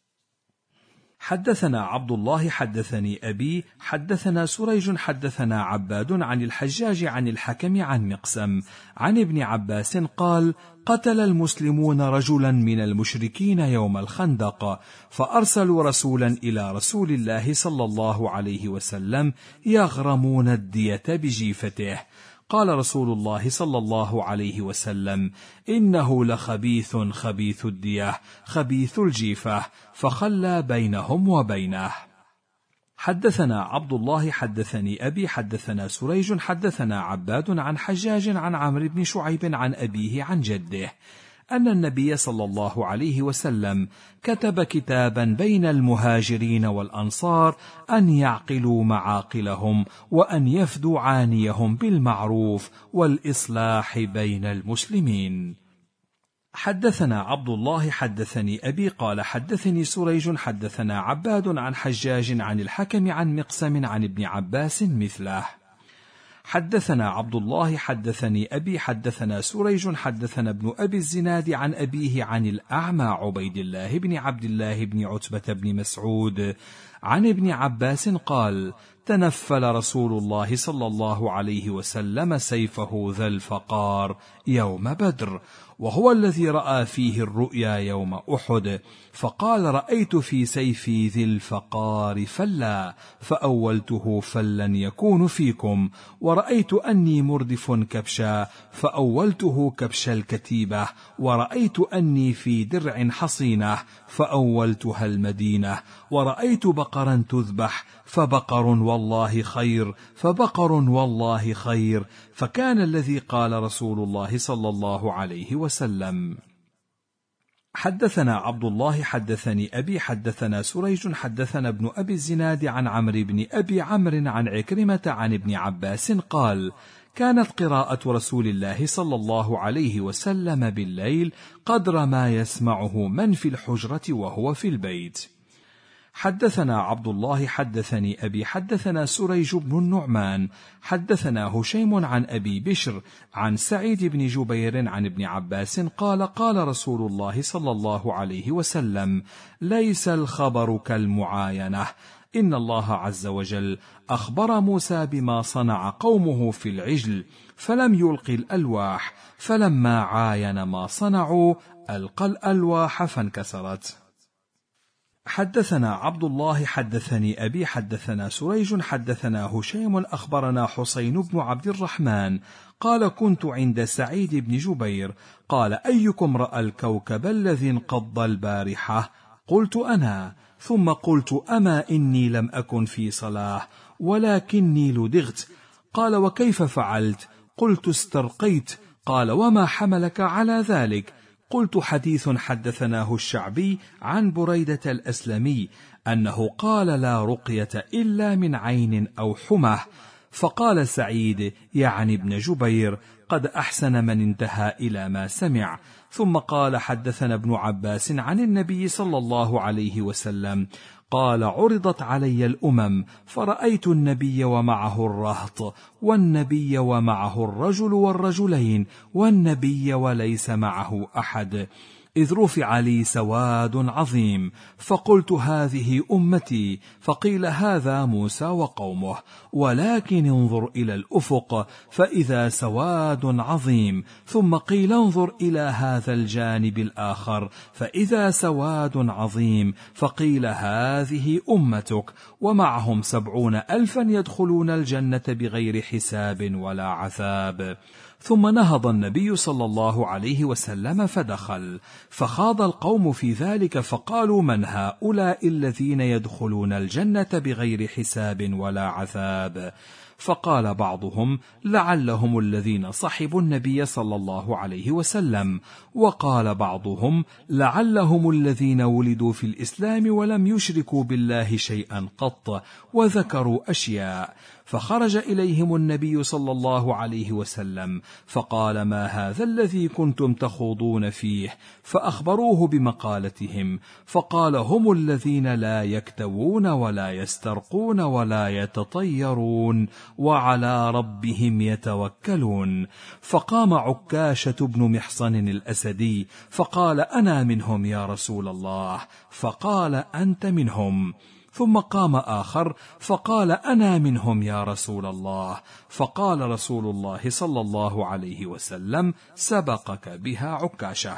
حدثنا عبد الله حدثني أبي حدثنا سريج حدثنا عباد عن الحجاج عن الحكم عن مقسم عن ابن عباس قال: قتل المسلمون رجلا من المشركين يوم الخندق، فأرسلوا رسولا إلى رسول الله صلى الله عليه وسلم يغرمون الدية بجيفته. قال رسول الله صلى الله عليه وسلم: إنه لخبيث خبيث الدية خبيث الجيفة، فخلى بينهم وبينه. حدثنا عبد الله حدثني أبي حدثنا سريج حدثنا عباد عن حجاج عن عمرو بن شعيب عن أبيه عن جده أن النبي صلى الله عليه وسلم كتب كتابا بين المهاجرين والأنصار أن يعقلوا معاقلهم وأن يفدوا عانيهم بالمعروف والإصلاح بين المسلمين. حدثنا عبد الله حدثني أبي قال حدثني سريج حدثنا عباد عن حجاج عن الحكم عن مقسم عن ابن عباس مثله. حدثنا عبد الله حدثني أبي حدثنا سريج حدثنا ابن أبي الزناد عن أبيه عن الأعمى عبيد الله بن عبد الله بن عتبة بن مسعود عن ابن عباس قال: تنفل رسول الله صلى الله عليه وسلم سيفه ذا الفقار يوم بدر، وهو الذي رأى فيه الرؤيا يوم أحد، فقال: رأيت في سيفي ذي الفقار فلا، فأولته فلا يكون فيكم، ورأيت أني مردف كبشا فأولته كبش الكتيبة، ورأيت أني في درع حصينة فأولتها المدينة، ورأيت بقية بقرا تذبح، فبقر والله خير، فبقر والله خير، فكان الذي قال رسول الله صلى الله عليه وسلم. حدثنا عبد الله حدثني أبي حدثنا سريج حدثنا ابن أبي الزناد عن عمرو بن أبي عمرو عن عكرمة عن ابن عباس قال: كانت قراءة رسول الله صلى الله عليه وسلم بالليل قدر ما يسمعه من في الحجرة وهو في البيت. حدثنا عبد الله حدثني أبي حدثنا سريج بن النعمان حدثنا هشيم عن أبي بشر عن سعيد بن جبير عن ابن عباس قال: قال رسول الله صلى الله عليه وسلم: ليس الخبر كالمعاينة، إن الله عز وجل أخبر موسى بما صنع قومه في العجل فلم يلق الألواح، فلما عاين ما صنعوا ألقى الألواح فانكسرت. حدثنا عبد الله حدثني أبي حدثنا سريج حدثنا هشيم أخبرنا حسين بن عبد الرحمن قال: كنت عند سعيد بن جبير قال: أيكم رأى الكوكب الذي انقض البارحة؟ قلت: أنا. ثم قلت: أما إني لم أكن في صلاة ولكني لدغت. قال: وكيف فعلت؟ قلت: استرقيت. قال: وما حملك على ذلك؟ قلت: حديث حدثناه الشعبي عن بريدة الأسلمي أنه قال: لا رقية إلا من عين أو حمى. فقال سعيد يعني ابن جبير: قد أحسن من انتهى إلى ما سمع. ثم قال: حدثنا ابن عباس عن النبي صلى الله عليه وسلم قال: عرضت علي الأمم فرأيت النبي ومعه الرهط، والنبي ومعه الرجل والرجلين، والنبي وليس معه أحد، إذ رفع لي سواد عظيم، فقلت: هذه أمتي، فقيل: هذا موسى وقومه، ولكن انظر إلى الأفق فإذا سواد عظيم، ثم قيل: انظر إلى هذا الجانب الآخر فإذا سواد عظيم، فقيل: هذه أمتك، ومعهم سبعون ألفا يدخلون الجنة بغير حساب ولا عذاب. ثم نهض النبي صلى الله عليه وسلم فدخل، فخاض القوم في ذلك فقالوا: من هؤلاء الذين يدخلون الجنة بغير حساب ولا عذاب؟ فقال بعضهم: لعلهم الذين صحبوا النبي صلى الله عليه وسلم، وقال بعضهم: لعلهم الذين ولدوا في الإسلام ولم يشركوا بالله شيئا قط، وذكروا أشياء. فخرج إليهم النبي صلى الله عليه وسلم فقال: ما هذا الذي كنتم تخوضون فيه؟ فأخبروه بمقالتهم، فقال: هم الذين لا يكتوون ولا يسترقون ولا يتطيرون وعلى ربهم يتوكلون. فقام عكاشة بن محصن الأسدي فقال: أنا منهم يا رسول الله. فقال: أنت منهم. ثم قام آخر فقال: أنا منهم يا رسول الله. فقال رسول الله صلى الله عليه وسلم: سبقك بها عكاشة.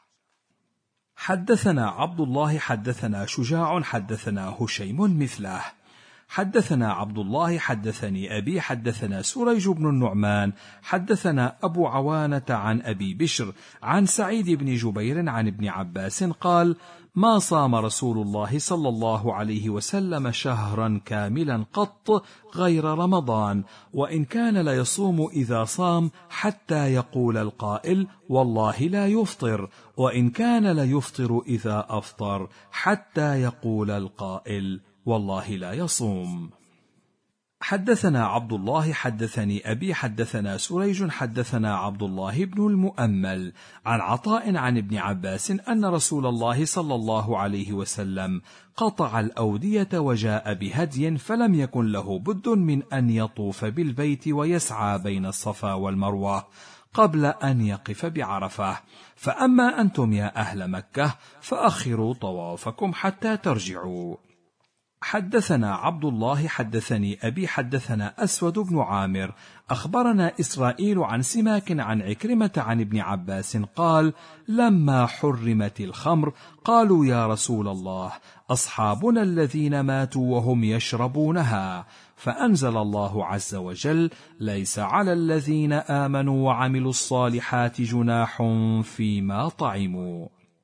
حدثنا عبد الله حدثنا شجاع حدثنا هشيم مثله. حدثنا عبد الله حدثني أبي حدثنا سريج بن النعمان حدثنا أبو عوانة عن أبي بشر عن سعيد بن جبير عن ابن عباس قال: ما صام رسول الله صلى الله عليه وسلم شهرا كاملا قط غير رمضان، وإن كان ليصوم إذا صام حتى يقول القائل: والله لا يفطر، وإن كان ليفطر إذا أفطر حتى يقول القائل: والله لا يصوم. حدثنا عبد الله حدثني أبي حدثنا سريج حدثنا عبد الله بن المؤمل عن عطاء عن ابن عباس أن رسول الله صلى الله عليه وسلم قطع الأودية وجاء بهدي، فلم يكن له بد من أن يطوف بالبيت ويسعى بين الصفا والمروة قبل أن يقف بعرفة. فأما أنتم يا أهل مكة فأخروا طوافكم حتى ترجعوا. حدثنا عبد الله حدثني أبي حدثنا أسود بن عامر أخبرنا إسرائيل عن سماك عن عكرمة عن ابن عباس قال: لما حرمت الخمر قالوا: يا رسول الله، أصحابنا الذين ماتوا وهم يشربونها. فأنزل الله عز وجل: ليس على الذين آمنوا وعملوا الصالحات جناح فيما طعموا.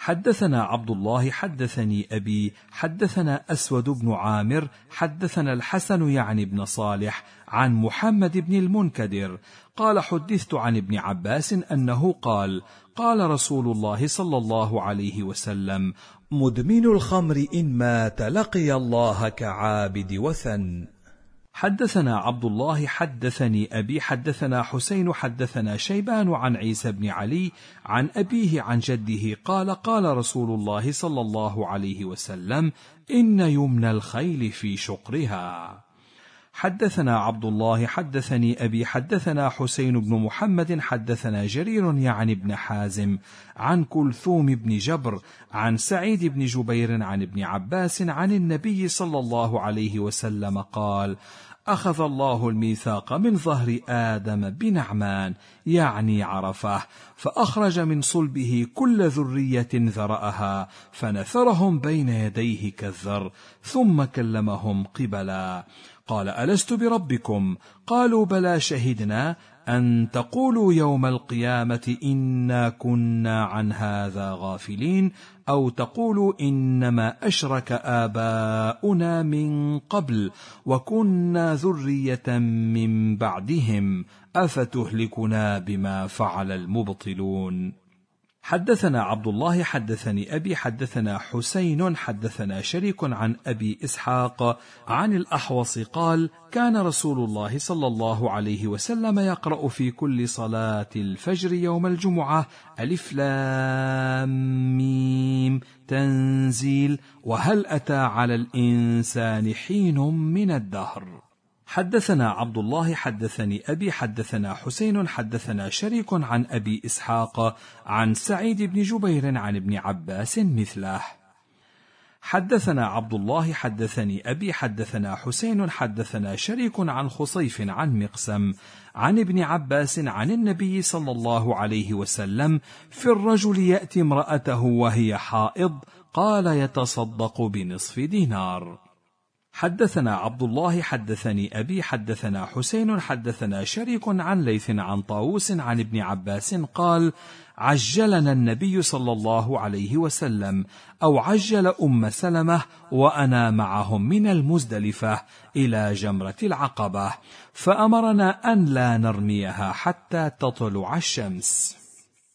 حدثنا عبد الله حدثني أبي حدثنا أسود بن عامر حدثنا الحسن يعني بن صالح عن محمد بن المنكدر قال حدثت عن ابن عباس أنه قال قال رسول الله صلى الله عليه وسلم مدمن الخمر إن مات لقي الله كعابد وثن. حدثنا عبد الله حدثني أبي حدثنا حسين حدثنا شيبان عن عيسى بن علي عن أبيه عن جده قال قال رسول الله صلى الله عليه وسلم إن يمن الخيل في شقرها. حدثنا عبد الله حدثني أبي حدثنا حسين بن محمد حدثنا جرير يعني ابن حازم عن كلثوم بن جبر عن سعيد بن جبير عن ابن عباس عن النبي صلى الله عليه وسلم قال أخذ الله الميثاق من ظهر آدم بنعمان يعني عرفه فأخرج من صلبه كل ذرية ذرأها فنثرهم بين يديه كالذر ثم كلمهم قبلا قال ألست بربكم قالوا بلى شهدنا أن تقولوا يوم القيامة إنا كنا عن هذا غافلين أو تقولوا إنما أشرك آباؤنا من قبل وكنا ذرية من بعدهم أفتهلكنا بما فعل المبطلون. حدثنا عبد الله حدثني أبي حدثنا حسين حدثنا شريك عن أبي إسحاق عن الأحوص قال كان رسول الله صلى الله عليه وسلم يقرأ في كل صلاة الفجر يوم الجمعة ألف لام ميم تنزيل وهل أتى على الإنسان حين من الدهر. حدثنا عبد الله حدثني أبي حدثنا حسين حدثنا شريك عن أبي إسحاق عن سعيد بن جبير عن ابن عباس مثله. حدثنا عبد الله حدثني أبي حدثنا حسين حدثنا شريك عن خصيف عن مقسم عن ابن عباس عن النبي صلى الله عليه وسلم في الرجل يأتي امرأته وهي حائض قال يتصدق بنصف دينار. حدثنا عبد الله حدثني أبي حدثنا حسين حدثنا شريك عن ليث عن طاووس عن ابن عباس قال عجلنا النبي صلى الله عليه وسلم أو عجل أم سلمة وأنا معهم من المزدلفة إلى جمرة العقبة فأمرنا أن لا نرميها حتى تطلع الشمس.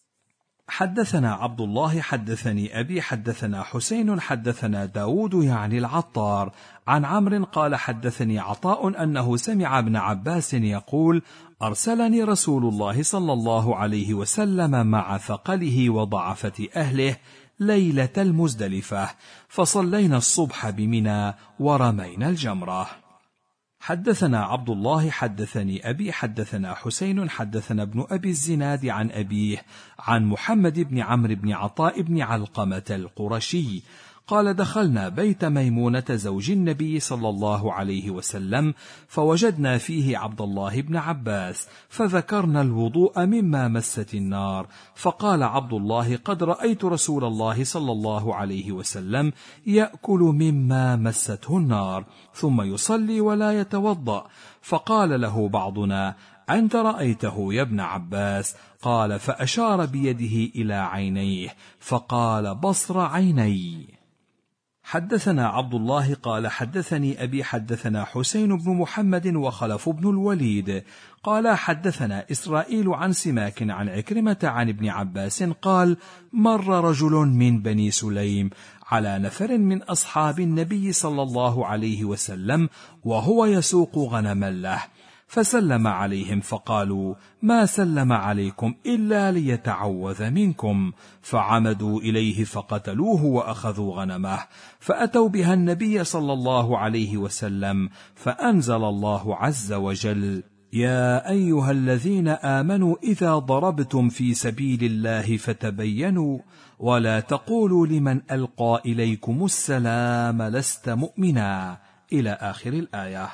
حدثنا عبد الله حدثني أبي حدثنا حسين حدثنا داود يعني العطار عن عمرو قال حدثني عطاء أنه سمع ابن عباس يقول أرسلني رسول الله صلى الله عليه وسلم مع ثقله وضعفة أهله ليلة المزدلفة فصلينا الصبح بمنى ورمينا الجمرة. حدثنا عبد الله حدثني أبي حدثنا حسين حدثنا ابن أبي الزناد عن أبيه عن محمد بن عمرو بن عطاء بن علقمة القرشي قال دخلنا بيت ميمونة زوج النبي صلى الله عليه وسلم فوجدنا فيه عبد الله بن عباس فذكرنا الوضوء مما مست النار فقال عبد الله قد رأيت رسول الله صلى الله عليه وسلم يأكل مما مسته النار ثم يصلي ولا يتوضأ فقال له بعضنا أنت رأيته يا ابن عباس قال فأشار بيده إلى عينيه فقال بصر عيني. حدثنا عبد الله قال حدثني أبي حدثنا حسين بن محمد وخلف بن الوليد قال حدثنا إسرائيل عن سماك عن عكرمة عن ابن عباس قال مر رجل من بني سليم على نفر من أصحاب النبي صلى الله عليه وسلم وهو يسوق غنما له فسلم عليهم فقالوا ما سلم عليكم إلا ليتعوذ منكم فعمدوا إليه فقتلوه وأخذوا غنمه فأتوا بها النبي صلى الله عليه وسلم فأنزل الله عز وجل يا أيها الذين آمنوا إذا ضربتم في سبيل الله فتبينوا ولا تقولوا لمن ألقى إليكم السلام لست مؤمنا إلى آخر الآية.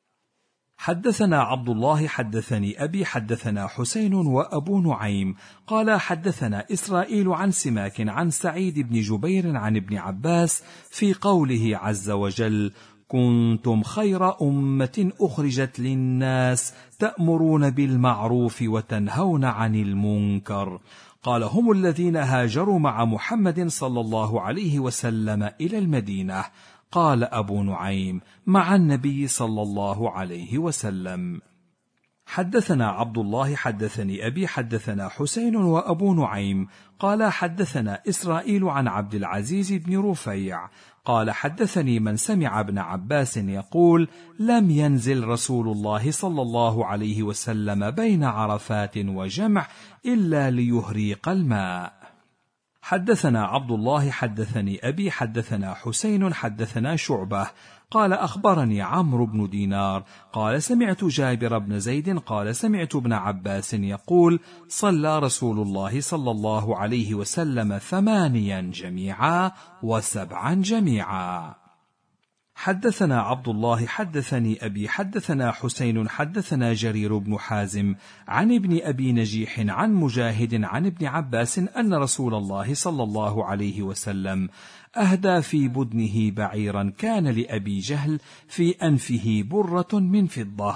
حدثنا عبد الله حدثني أبي حدثنا حسين وأبو نعيم قال حدثنا إسرائيل عن سماك عن سعيد بن جبير عن ابن عباس في قوله عز وجل كنتم خير أمة أخرجت للناس تأمرون بالمعروف وتنهون عن المنكر قال: هم الذين هاجروا مع محمد صلى الله عليه وسلم إلى المدينة. قال أبو نعيم: مع النبي صلى الله عليه وسلم. حدثنا عبد الله حدثني أبي حدثنا حسين وأبو نعيم قال حدثنا إسرائيل عن عبد العزيز بن رفيع قال حدثني من سمع ابن عباس يقول: لم ينزل رسول الله صلى الله عليه وسلم بين عرفات وجمع إلا ليهريق الماء. حدثنا عبد الله حدثني أبي حدثنا حسين حدثنا شعبة قال أخبرني عمرو بن دينار قال سمعت جابر بن زيد قال سمعت ابن عباس يقول: صلى رسول الله صلى الله عليه وسلم ثمانيا جميعا وسبعا جميعا. حدثنا عبد الله حدثني أبي حدثنا حسين حدثنا جرير بن حازم عن ابن أبي نجيح عن مجاهد عن ابن عباس أن رسول الله صلى الله عليه وسلم أهدى في بدنه بعيرا كان لأبي جهل في أنفه برة من فضة.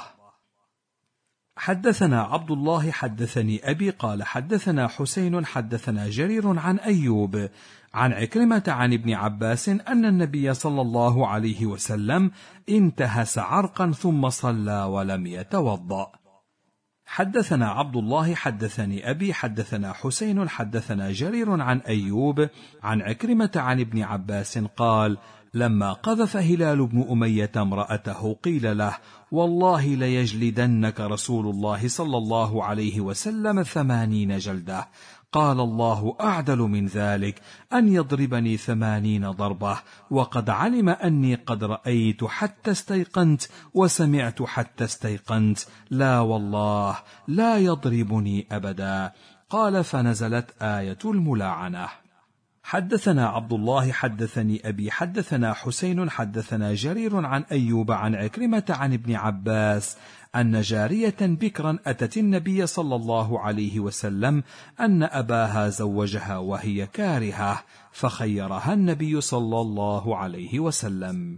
حدثنا عبد الله حدثني أبي قال حدثنا حسين حدثنا جرير عن أيوب عن عكرمة عن ابن عباس أن النبي صلى الله عليه وسلم انتهس عرقا ثم صلى ولم يتوضأ. حدثنا عبد الله حدثني أبي حدثنا حسين حدثنا جرير عن أيوب عن عكرمة عن ابن عباس قال: لما قذف هلال بن أمية امرأته قيل له: والله ليجلدنك رسول الله صلى الله عليه وسلم ثمانين جلدة. قال: الله أعدل من ذلك، أن يضربني ثمانين ضربة، وقد علم أني قد رأيت حتى استيقنت وسمعت حتى استيقنت، لا والله لا يضربني أبدا. قال: فنزلت آية الملاعنة. حدثنا عبد الله حدثني أبي حدثنا حسين حدثنا جرير عن أيوب عن عكرمة عن ابن عباس أن جارية بكرا أتت النبي صلى الله عليه وسلم أن أباها زوجها وهي كارهة، فخيرها النبي صلى الله عليه وسلم.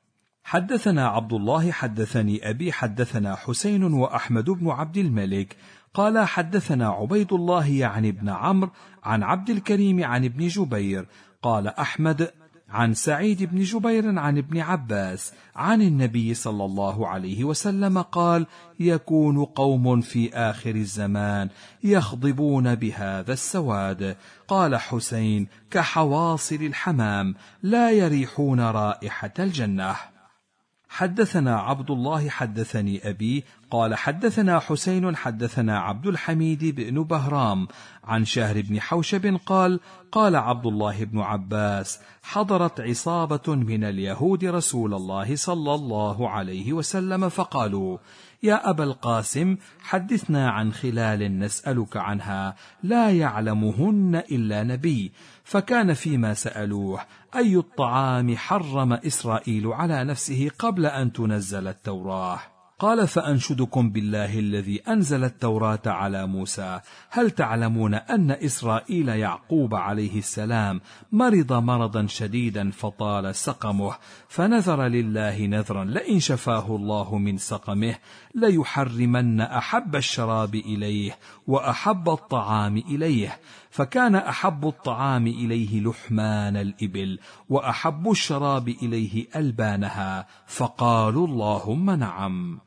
حدثنا عبد الله حدثني أبي حدثنا حسين وأحمد بن عبد الملك قال حدثنا عبيد الله يعني ابن عمرو عن عبد الكريم عن ابن جبير قال أحمد عن سعيد بن جبير عن ابن عباس عن النبي صلى الله عليه وسلم قال: يكون قوم في آخر الزمان يخضبون بهذا السواد. قال حسين: كحواصل الحمام لا يريحون رائحة الجنة. حدثنا عبد الله حدثني أبي قال حدثنا حسين حدثنا عبد الحميد بن بهرام عن شهر بن حوشب قال: قال عبد الله بن عباس: حضرت عصابة من اليهود رسول الله صلى الله عليه وسلم فقالوا: يا أبا القاسم، حدثنا عن خلال نسألك عنها لا يعلمهن إلا نبي. فكان فيما سألوه: أي الطعام حرم إسرائيل على نفسه قبل أن تنزل التوراة؟ قال: فأنشدكم بالله الذي أنزل التوراة على موسى، هل تعلمون أن إسرائيل يعقوب عليه السلام مرض مرضا شديدا فطال سقمه، فنذر لله نذرا لئن شفاه الله من سقمه ليحرمن أحب الشراب إليه وأحب الطعام إليه، فكان أحب الطعام إليه لحمان الإبل وأحب الشراب إليه ألبانها، فقالوا: اللهم نعم.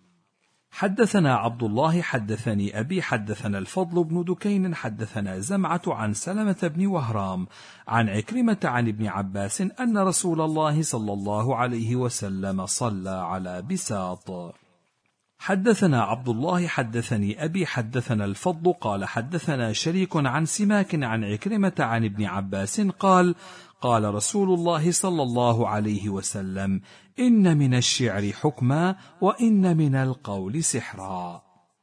حدثنا عبد الله حدثني أبي حدثنا الفضل بن دكين حدثنا زمعة عن سلمة بن وهرام عن عكرمة عن ابن عباس أن رسول الله صلى الله عليه وسلم صلى على بساط. حدثنا عبد الله حدثني أبي حدثنا الفضل قال حدثنا شريك عن سماك عن عكرمة عن ابن عباس قال: قال رسول الله صلى الله عليه وسلم: إن من الشعر حكما وإن من القول سحرا.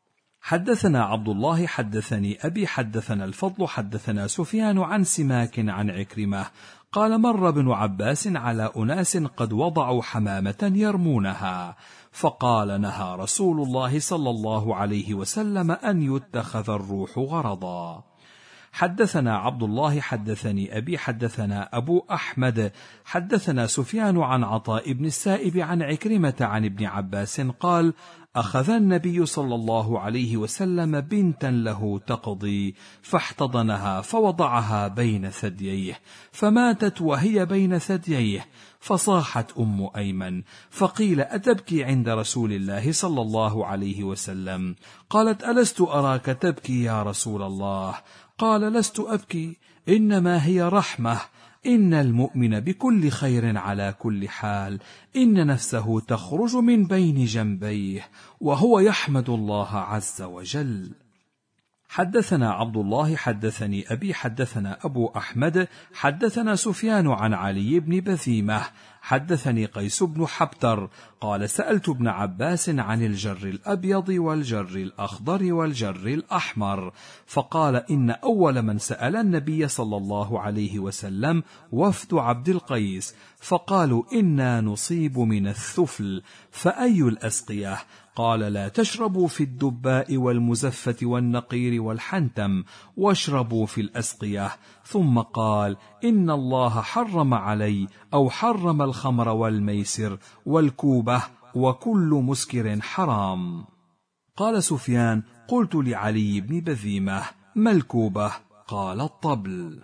حدثنا عبد الله حدثني أبي حدثنا الفضل حدثنا سفيان عن سماك عن عكرمة قال: مر ابن عباس على أناس قد وضعوا حمامة يرمونها، فقال: نهى رسول الله صلى الله عليه وسلم أن يتخذ الروح غرضا. حدثنا عبد الله حدثني أبي حدثنا أبو أحمد حدثنا سفيان عن عطاء بن السائب عن عكرمة عن ابن عباس قال: أخذ النبي صلى الله عليه وسلم بنتا له تقضي فاحتضنها فوضعها بين ثدييه فماتت وهي بين ثدييه، فصاحت أم أيمن، فقيل: أتبكي عند رسول الله صلى الله عليه وسلم؟ قالت: ألست أراك تبكي يا رسول الله؟ قال: لست أبكي، إنما هي رحمة، إن المؤمن بكل خير على كل حال، إن نفسه تخرج من بين جنبيه وهو يحمد الله عز وجل. حدثنا عبد الله حدثني أبي حدثنا أبو أحمد حدثنا سفيان عن علي بن بثيمة حدثني قيس بن حبتر قال: سألت ابن عباس عن الجر الأبيض والجر الأخضر والجر الأحمر، فقال: إن أول من سأل النبي صلى الله عليه وسلم وفد عبد القيس، فقالوا: إنا نصيب من الثفل، فأي الأسقية؟ قال: لا تشربوا في الدباء والمزفة والنقير والحنتم، واشربوا في الأسقية. ثم قال: إن الله حرم علي أو حرم الخمر والميسر والكوبة وكل مسكر حرام. قال سفيان: قلت لعلي بن بذيمة: ما الكوبة؟ قال: الطبل.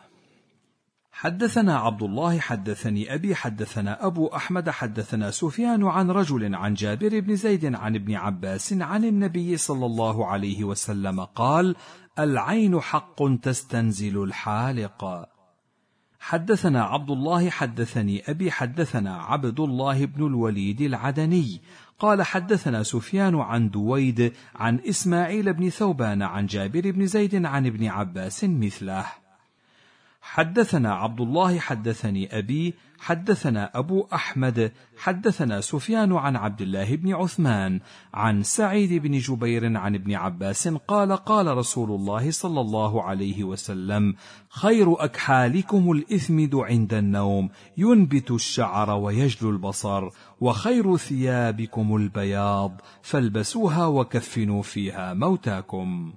حدثنا عبد الله حدثني أبي حدثنا أبو أحمد حدثنا سفيان عن رجل عن جابر بن زيد عن ابن عباس عن النبي صلى الله عليه وسلم قال: العين حق تستنزل الحالق. حدثنا عبد الله حدثني أبي حدثنا عبد الله بن الوليد العدني قال: حدثنا سفيان عن دويد عن إسماعيل بن ثوبان عن جابر بن زيد عن ابن عباس مثله. حدثنا عبد الله حدثني أبي حدثنا أبو أحمد حدثنا سفيان عن عبد الله بن عثمان عن سعيد بن جبير عن ابن عباس قال: قال رسول الله صلى الله عليه وسلم: خير أكحالكم الإثمد عند النوم، ينبت الشعر ويجلو البصر، وخير ثيابكم البياض، فالبسوها وكفنوا فيها موتاكم.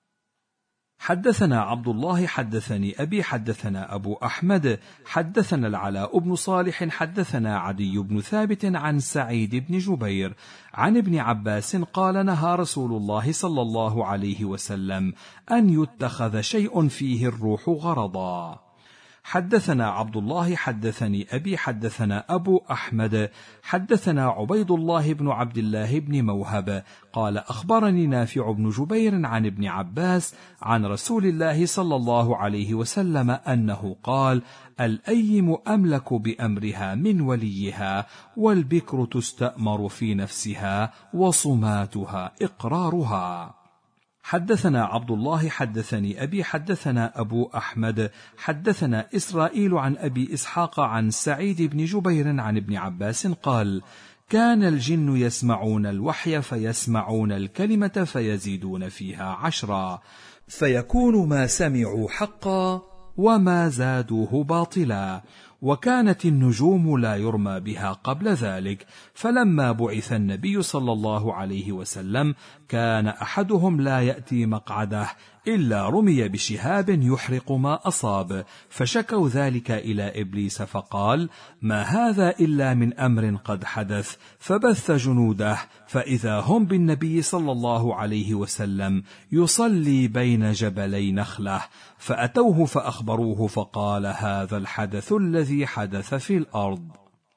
حدثنا عبد الله حدثني أبي حدثنا أبو أحمد حدثنا العلاء بن صالح حدثنا عدي بن ثابت عن سعيد بن جبير عن ابن عباس قال: نهى رسول الله صلى الله عليه وسلم أن يتخذ شيء فيه الروح غرضا. حدثنا عبد الله حدثني أبي حدثنا أبو أحمد حدثنا عبيد الله بن عبد الله بن موهب قال: أخبرني نافع بن جبير عن ابن عباس عن رسول الله صلى الله عليه وسلم أنه قال: الأيم أملك بأمرها من وليها، والبكر تستأمر في نفسها، وصماتها إقرارها. حدثنا عبد الله حدثني أبي حدثنا أبو أحمد حدثنا إسرائيل عن أبي إسحاق عن سعيد بن جبير عن ابن عباس قال: كان الجن يسمعون الوحي فيسمعون الكلمة فيزيدون فيها عشرا، فيكون ما سمعوا حقا وما زادوه باطلا، وكانت النجوم لا يرمى بها قبل ذلك، فلما بعث النبي صلى الله عليه وسلم كان أحدهم لا يأتي مقعده إلا رمي بشهاب يحرق ما أصاب، فشكوا ذلك إلى إبليس فقال: ما هذا إلا من أمر قد حدث، فبث جنوده، فإذا هم بالنبي صلى الله عليه وسلم يصلي بين جبلي نخلة، فأتوه فأخبروه فقال: هذا الحدث الذي حدث في الأرض.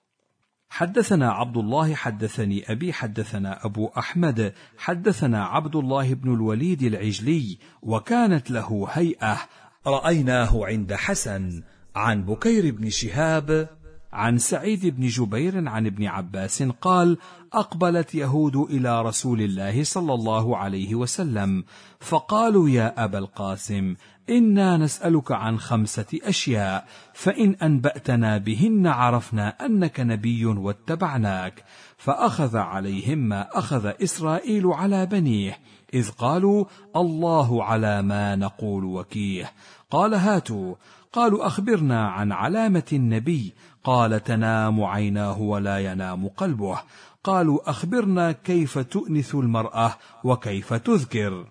حدثنا عبد الله حدثني أبي حدثنا أبو أحمد حدثنا عبد الله بن الوليد العجلي وكانت له هيئة رأيناه عند حسن عن بكير بن شهاب عن سعيد بن جبير عن ابن عباس قال: أقبلت يهود إلى رسول الله صلى الله عليه وسلم فقالوا: يا أبا القاسم، إنا نسألك عن خمسة أشياء، فإن أنبأتنا بهن عرفنا أنك نبي واتبعناك. فأخذ عليهم ما أخذ إسرائيل على بنيه إذ قالوا: الله على ما نقول وكيه. قال: هاتوا. قالوا: أخبرنا عن علامة النبي. قال: تنام عيناه ولا ينام قلبه. قالوا: أخبرنا كيف تؤنث المرأة وكيف تذكر.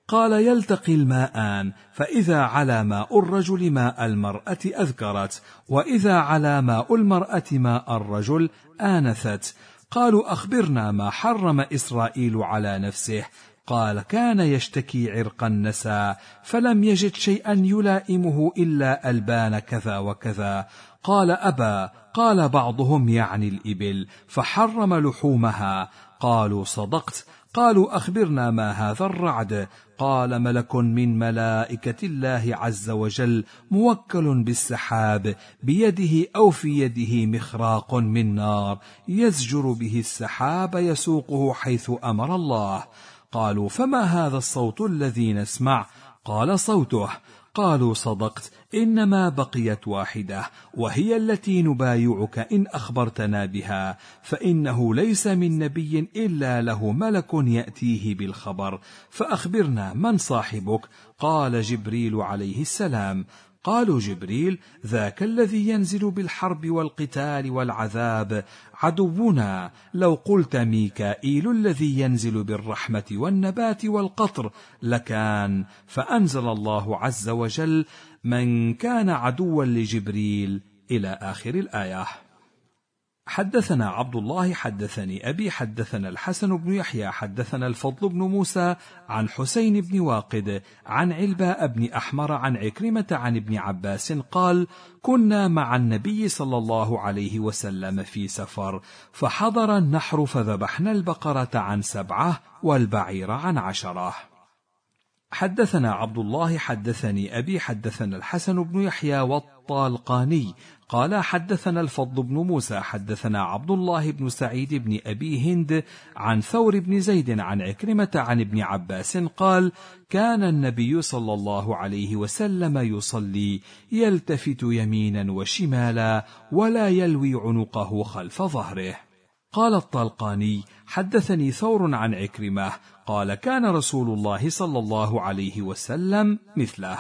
قال يلتقي الماءان، فإذا على ماء الرجل ماء المرأة أذكرت، وإذا على ماء المرأة ماء الرجل آنثت. قالوا أخبرنا ما حرم إسرائيل على نفسه. قال كان يشتكي عرق النسا فلم يجد شيئا يلائمه إلا ألبان كذا وكذا. قال أبى. قال بعضهم يعني الإبل، فحرم لحومها. قالوا صدقت. قالوا أخبرنا ما هذا الرعد. قال ملك من ملائكة الله عز وجل موكل بالسحاب، بيده أو في يده مخراق من نار يزجر به السحاب يسوقه حيث أمر الله. قالوا فما هذا الصوت الذي نسمع؟ قال صوته. قالوا صدقت، إنما بقيت واحدة وهي التي نبايعك إن أخبرتنا بها، فإنه ليس من نبي إلا له ملك يأتيه بالخبر، فأخبرنا من صاحبك؟ قال جبريل عليه السلام. قالوا جبريل ذاك الذي ينزل بالحرب والقتال والعذاب عدونا. لو قلت ميكائيل الذي ينزل بالرحمة والنبات والقطر لكان. فأنزل الله عز وجل من كان عدوا لجبريل إلى آخر الآية. حدثنا عبد الله حدثني أبي حدثنا الحسن بن يحيى حدثنا الفضل بن موسى عن حسين بن واقد عن علباء بن أحمر عن عكرمة عن ابن عباس قال كنا مع النبي صلى الله عليه وسلم في سفر، فحضر النحر فذبحنا البقرة عن سبعة والبعير عن عشرة. حدثنا عبد الله حدثني أبي حدثنا الحسن بن يحيى والطالقاني قال حدثنا الفضل بن موسى حدثنا عبد الله بن سعيد بن أبي هند عن ثور بن زيد عن عكرمة عن ابن عباس قال كان النبي صلى الله عليه وسلم يصلي يلتفت يمينا وشمالا ولا يلوي عنقه خلف ظهره. قال الطلقاني حدثني ثور عن عكرمة قال كان رسول الله صلى الله عليه وسلم مثله.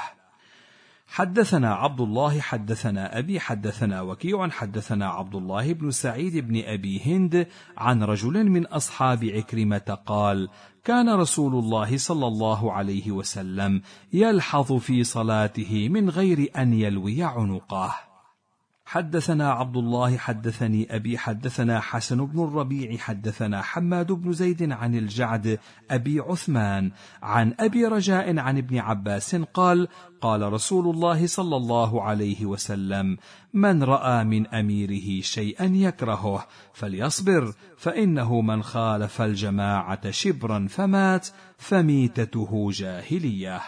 حدثنا عبد الله حدثنا أبي حدثنا وكيع حدثنا عبد الله بن سعيد بن أبي هند عن رجل من أصحاب عكرمة قال كان رسول الله صلى الله عليه وسلم يلحظ في صلاته من غير أن يلوي عنقه. حدثنا عبد الله حدثني أبي حدثنا حسن بن الربيع حدثنا حماد بن زيد عن الجعد أبي عثمان عن أبي رجاء عن ابن عباس قال قال رسول الله صلى الله عليه وسلم من رأى من أميره شيئا يكرهه فليصبر، فإنه من خالف الجماعة شبرا فمات فميتته جاهلية.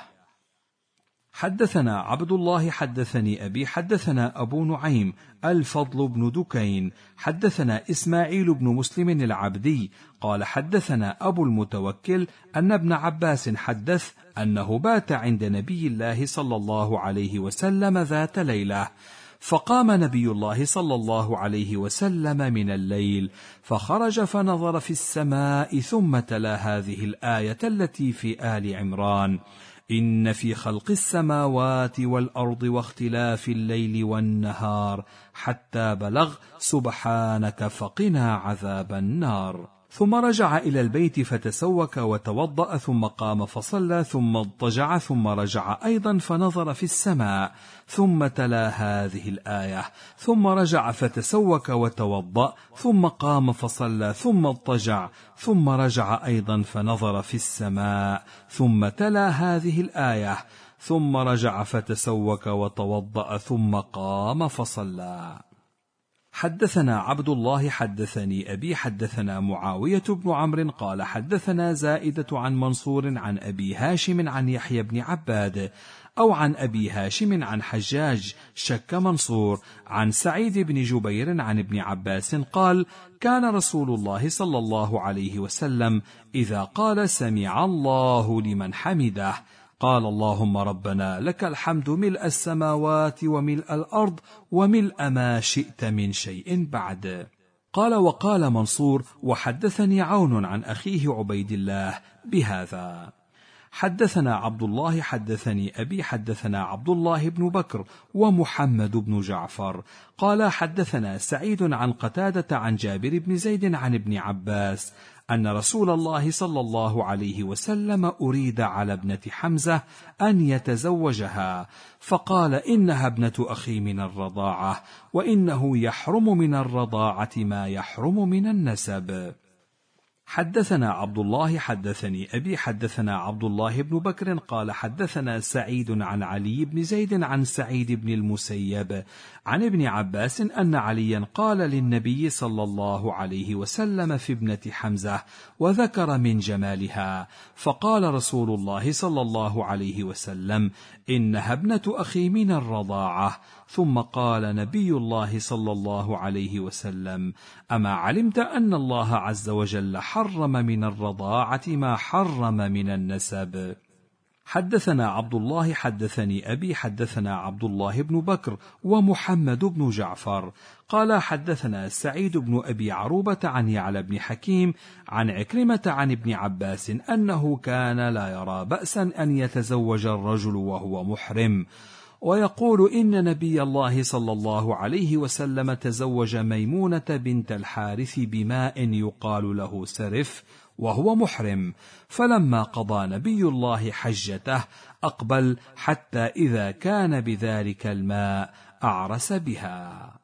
حدثنا عبد الله حدثني أبي حدثنا أبو نعيم الفضل بن دكين حدثنا إسماعيل بن مسلم العبدي قال حدثنا أبو المتوكل أن ابن عباس حدث أنه بات عند نبي الله صلى الله عليه وسلم ذات ليلة، فقام نبي الله صلى الله عليه وسلم من الليل فخرج فنظر في السماء ثم تلا هذه الآية التي في آل عمران إن في خلق السماوات والأرض واختلاف الليل والنهار حتى بلغ سبحانك فقنا عذاب النار. ثم رجع إلى البيت فتسوك وتوضأ ثم قام فصلى ثم اضطجع ثم رجع أيضا فنظر في السماء ثم تلا هذه الآية ثم رجع فتسوك وتوضأ ثم قام فصلى ثم اضطجع ثم رجع أيضا فنظر في السماء ثم تلا هذه الآية ثم رجع فتسوك وتوضأ ثم قام فصلى. حدثنا عبد الله حدثني أبي حدثنا معاوية بن عمرو قال حدثنا زائدة عن منصور عن أبي هاشم عن يحيى بن عباد أو عن أبي هاشم عن حجاج شك منصور عن سعيد بن جبير عن ابن عباس قال كان رسول الله صلى الله عليه وسلم إذا قال سمع الله لمن حمده قال اللهم ربنا لك الحمد ملء السماوات وملء الأرض وملء ما شئت من شيء بعد. قال وقال منصور وحدثني عون عن أخيه عبيد الله بهذا. حدثنا عبد الله حدثني أبي حدثنا عبد الله بن بكر ومحمد بن جعفر قال حدثنا سعيد عن قتادة عن جابر بن زيد عن ابن عباس أن رسول الله صلى الله عليه وسلم أريد على ابنة حمزة أن يتزوجها، فقال: إنها ابنة أخي من الرضاعة، وإنه يحرم من الرضاعة ما يحرم من النسب. حدثنا عبد الله حدثني أبي حدثنا عبد الله بن بكر قال حدثنا سعيد عن علي بن زيد عن سعيد بن المسيب عن ابن عباس أن عليا قال للنبي صلى الله عليه وسلم في ابنة حمزة وذكر من جمالها، فقال رسول الله صلى الله عليه وسلم: إنها ابنة أخي من الرضاعة. ثم قال نبي الله صلى الله عليه وسلم: أما علمت أن الله عز وجل حرم من الرضاعة ما حرم من النسب؟ حدثنا عبد الله حدثني أبي حدثنا عبد الله بن بكر ومحمد بن جعفر قال حدثنا سعيد بن أبي عروبة عن يعلى بن حكيم عن عكرمة عن ابن عباس أنه كان لا يرى بأسا أن يتزوج الرجل وهو محرم، ويقول إن نبي الله صلى الله عليه وسلم تزوج ميمونة بنت الحارث بماء يقال له سرف وهو محرم، فلما قضى نبي الله حجته أقبل حتى إذا كان بذلك الماء أعرس بها.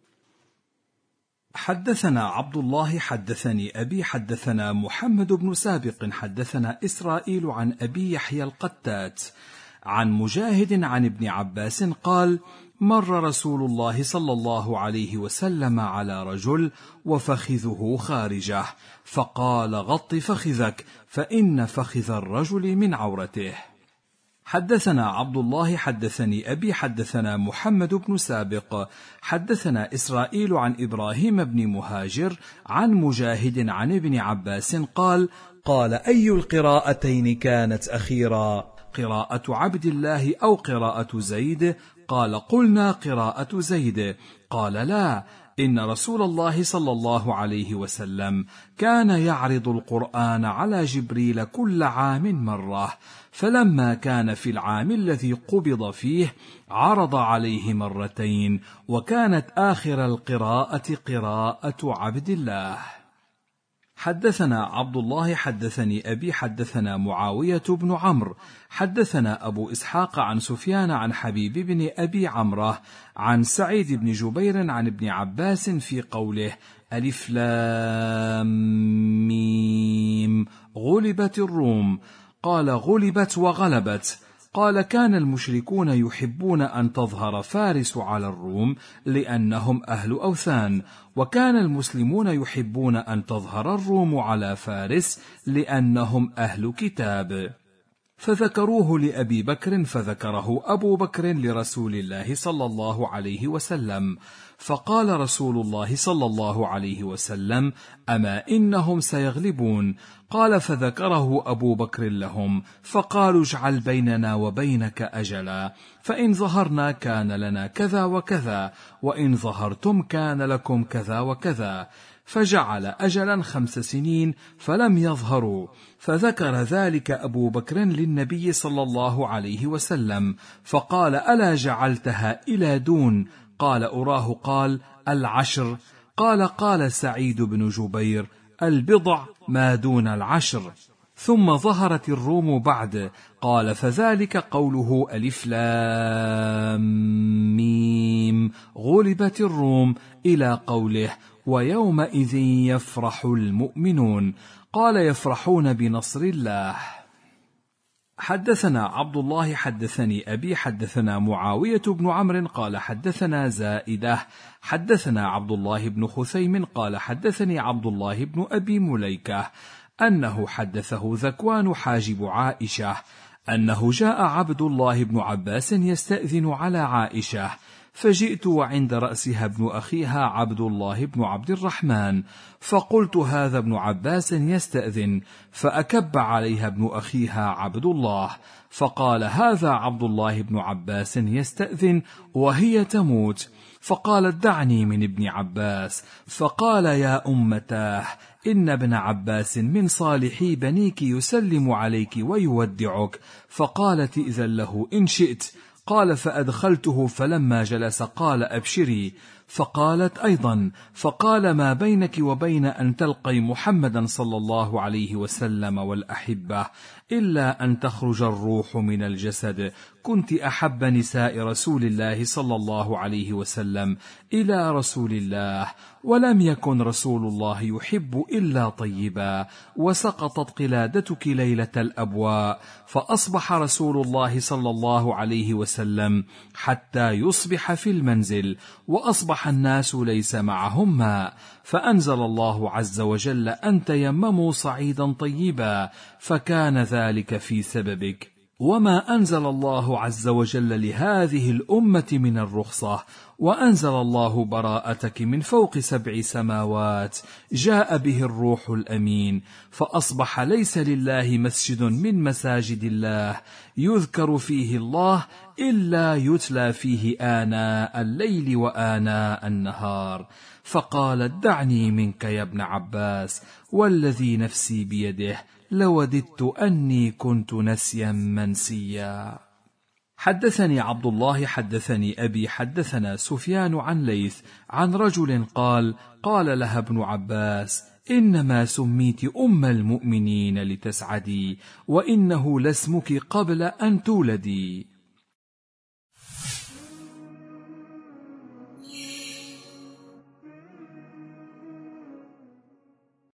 حدثنا عبد الله حدثني أبي حدثنا محمد بن سابق حدثنا إسرائيل عن أبي يحيى القتات عن مجاهد عن ابن عباس قال: مر رسول الله صلى الله عليه وسلم على رجل وفخذه خارجه، فقال: غط فخذك، فإن فخذ الرجل من عورته. حدثنا عبد الله حدثني أبي حدثنا محمد بن سابق حدثنا إسرائيل عن إبراهيم بن مهاجر عن مجاهد عن ابن عباس قال: قال: أي القراءتين كانت أخيرا؟ قراءة عبد الله أو قراءة زيد؟ قال: قلنا قراءة زيد. قال: لا، إن رسول الله صلى الله عليه وسلم كان يعرض القرآن على جبريل كل عام مرة، فلما كان في العام الذي قبض فيه عرض عليه مرتين، وكانت آخر القراءة قراءة عبد الله. حدثنا عبد الله حدثني أبي حدثنا معاوية بن عمرو حدثنا أبو إسحاق عن سفيان عن حبيب بن أبي عمره عن سعيد بن جبير عن ابن عباس في قوله: ألف لام ميم غلبت الروم. قال: غلبت وغلبت. قال: كان المشركون يحبون أن تظهر فارس على الروم لأنهم أهل أوثان، وكان المسلمون يحبون أن تظهر الروم على فارس لأنهم أهل كتاب. فذكروه لأبي بكر، فذكره أبو بكر لرسول الله صلى الله عليه وسلم، فقال رسول الله صلى الله عليه وسلم: أما إنهم سيغلبون. قال: فذكره أبو بكر لهم، فقالوا: اجعل بيننا وبينك أجلا، فإن ظهرنا كان لنا كذا وكذا، وإن ظهرتم كان لكم كذا وكذا. فجعل أجلا خمس سنين فلم يظهروا، فذكر ذلك أبو بكر للنبي صلى الله عليه وسلم، فقال: ألا جعلتها إلى دون؟ قال: أراه قال: العشر. قال: قال سعيد بن جبير: البضع ما دون العشر. ثم ظهرت الروم بعد. قال: فذلك قوله: ألف لام ميم غلبت الروم، إلى قوله: ويومئذ يفرح المؤمنون. قال: يفرحون بنصر الله. حدثنا عبد الله حدثني أبي حدثنا معاوية بن عمرو قال حدثنا زائدة حدثنا عبد الله بن خثيم قال حدثني عبد الله بن أبي مليكة أنه حدثه ذكوان حاجب عائشة أنه جاء عبد الله بن عباس يستأذن على عائشة، فجئت وعند رأسها ابن أخيها عبد الله بن عبد الرحمن، فقلت: هذا ابن عباس يستأذن، فأكب عليها ابن أخيها عبد الله، فقال: هذا عبد الله بن عباس يستأذن وهي تموت. فقالت: دعني من ابن عباس. فقال: يا أمتاه، إن ابن عباس من صالحي بنيك يسلم عليك ويودعك. فقالت: إذن له إن شئت. قال: فأدخلته، فلما جلس قال: أبشري. فقالت أيضا: فقال: ما بينك وبين أن تلقي محمدا صلى الله عليه وسلم والأحبة إلا أن تخرج الروح من الجسد، كنت أحب نساء رسول الله صلى الله عليه وسلم إلى رسول الله، ولم يكن رسول الله يحب إلا طيبا، وسقطت قلادتك ليلة الأبواء، فأصبح رسول الله صلى الله عليه وسلم حتى يصبح في المنزل، وأصبح الناس ليس معهم ماء، فأنزل الله عز وجل أن تيمموا صعيدا طيبا، فكان ذلك في سببك. وما أنزل الله عز وجل لهذه الأمة من الرخصة، وأنزل الله براءتك من فوق سبع سماوات، جاء به الروح الأمين، فأصبح ليس لله مسجد من مساجد الله يذكر فيه الله إلا يتلى فيه آناء الليل وآناء النهار. فقالت: دعني منك يا ابن عباس، والذي نفسي بيده لوددت أني كنت نسيا منسيا. حدثني عبد الله حدثني أبي حدثنا سفيان عن ليث عن رجل قال: قال لها ابن عباس: إنما سميت أم المؤمنين لتسعدي، وإنه لاسمك قبل أن تولدي.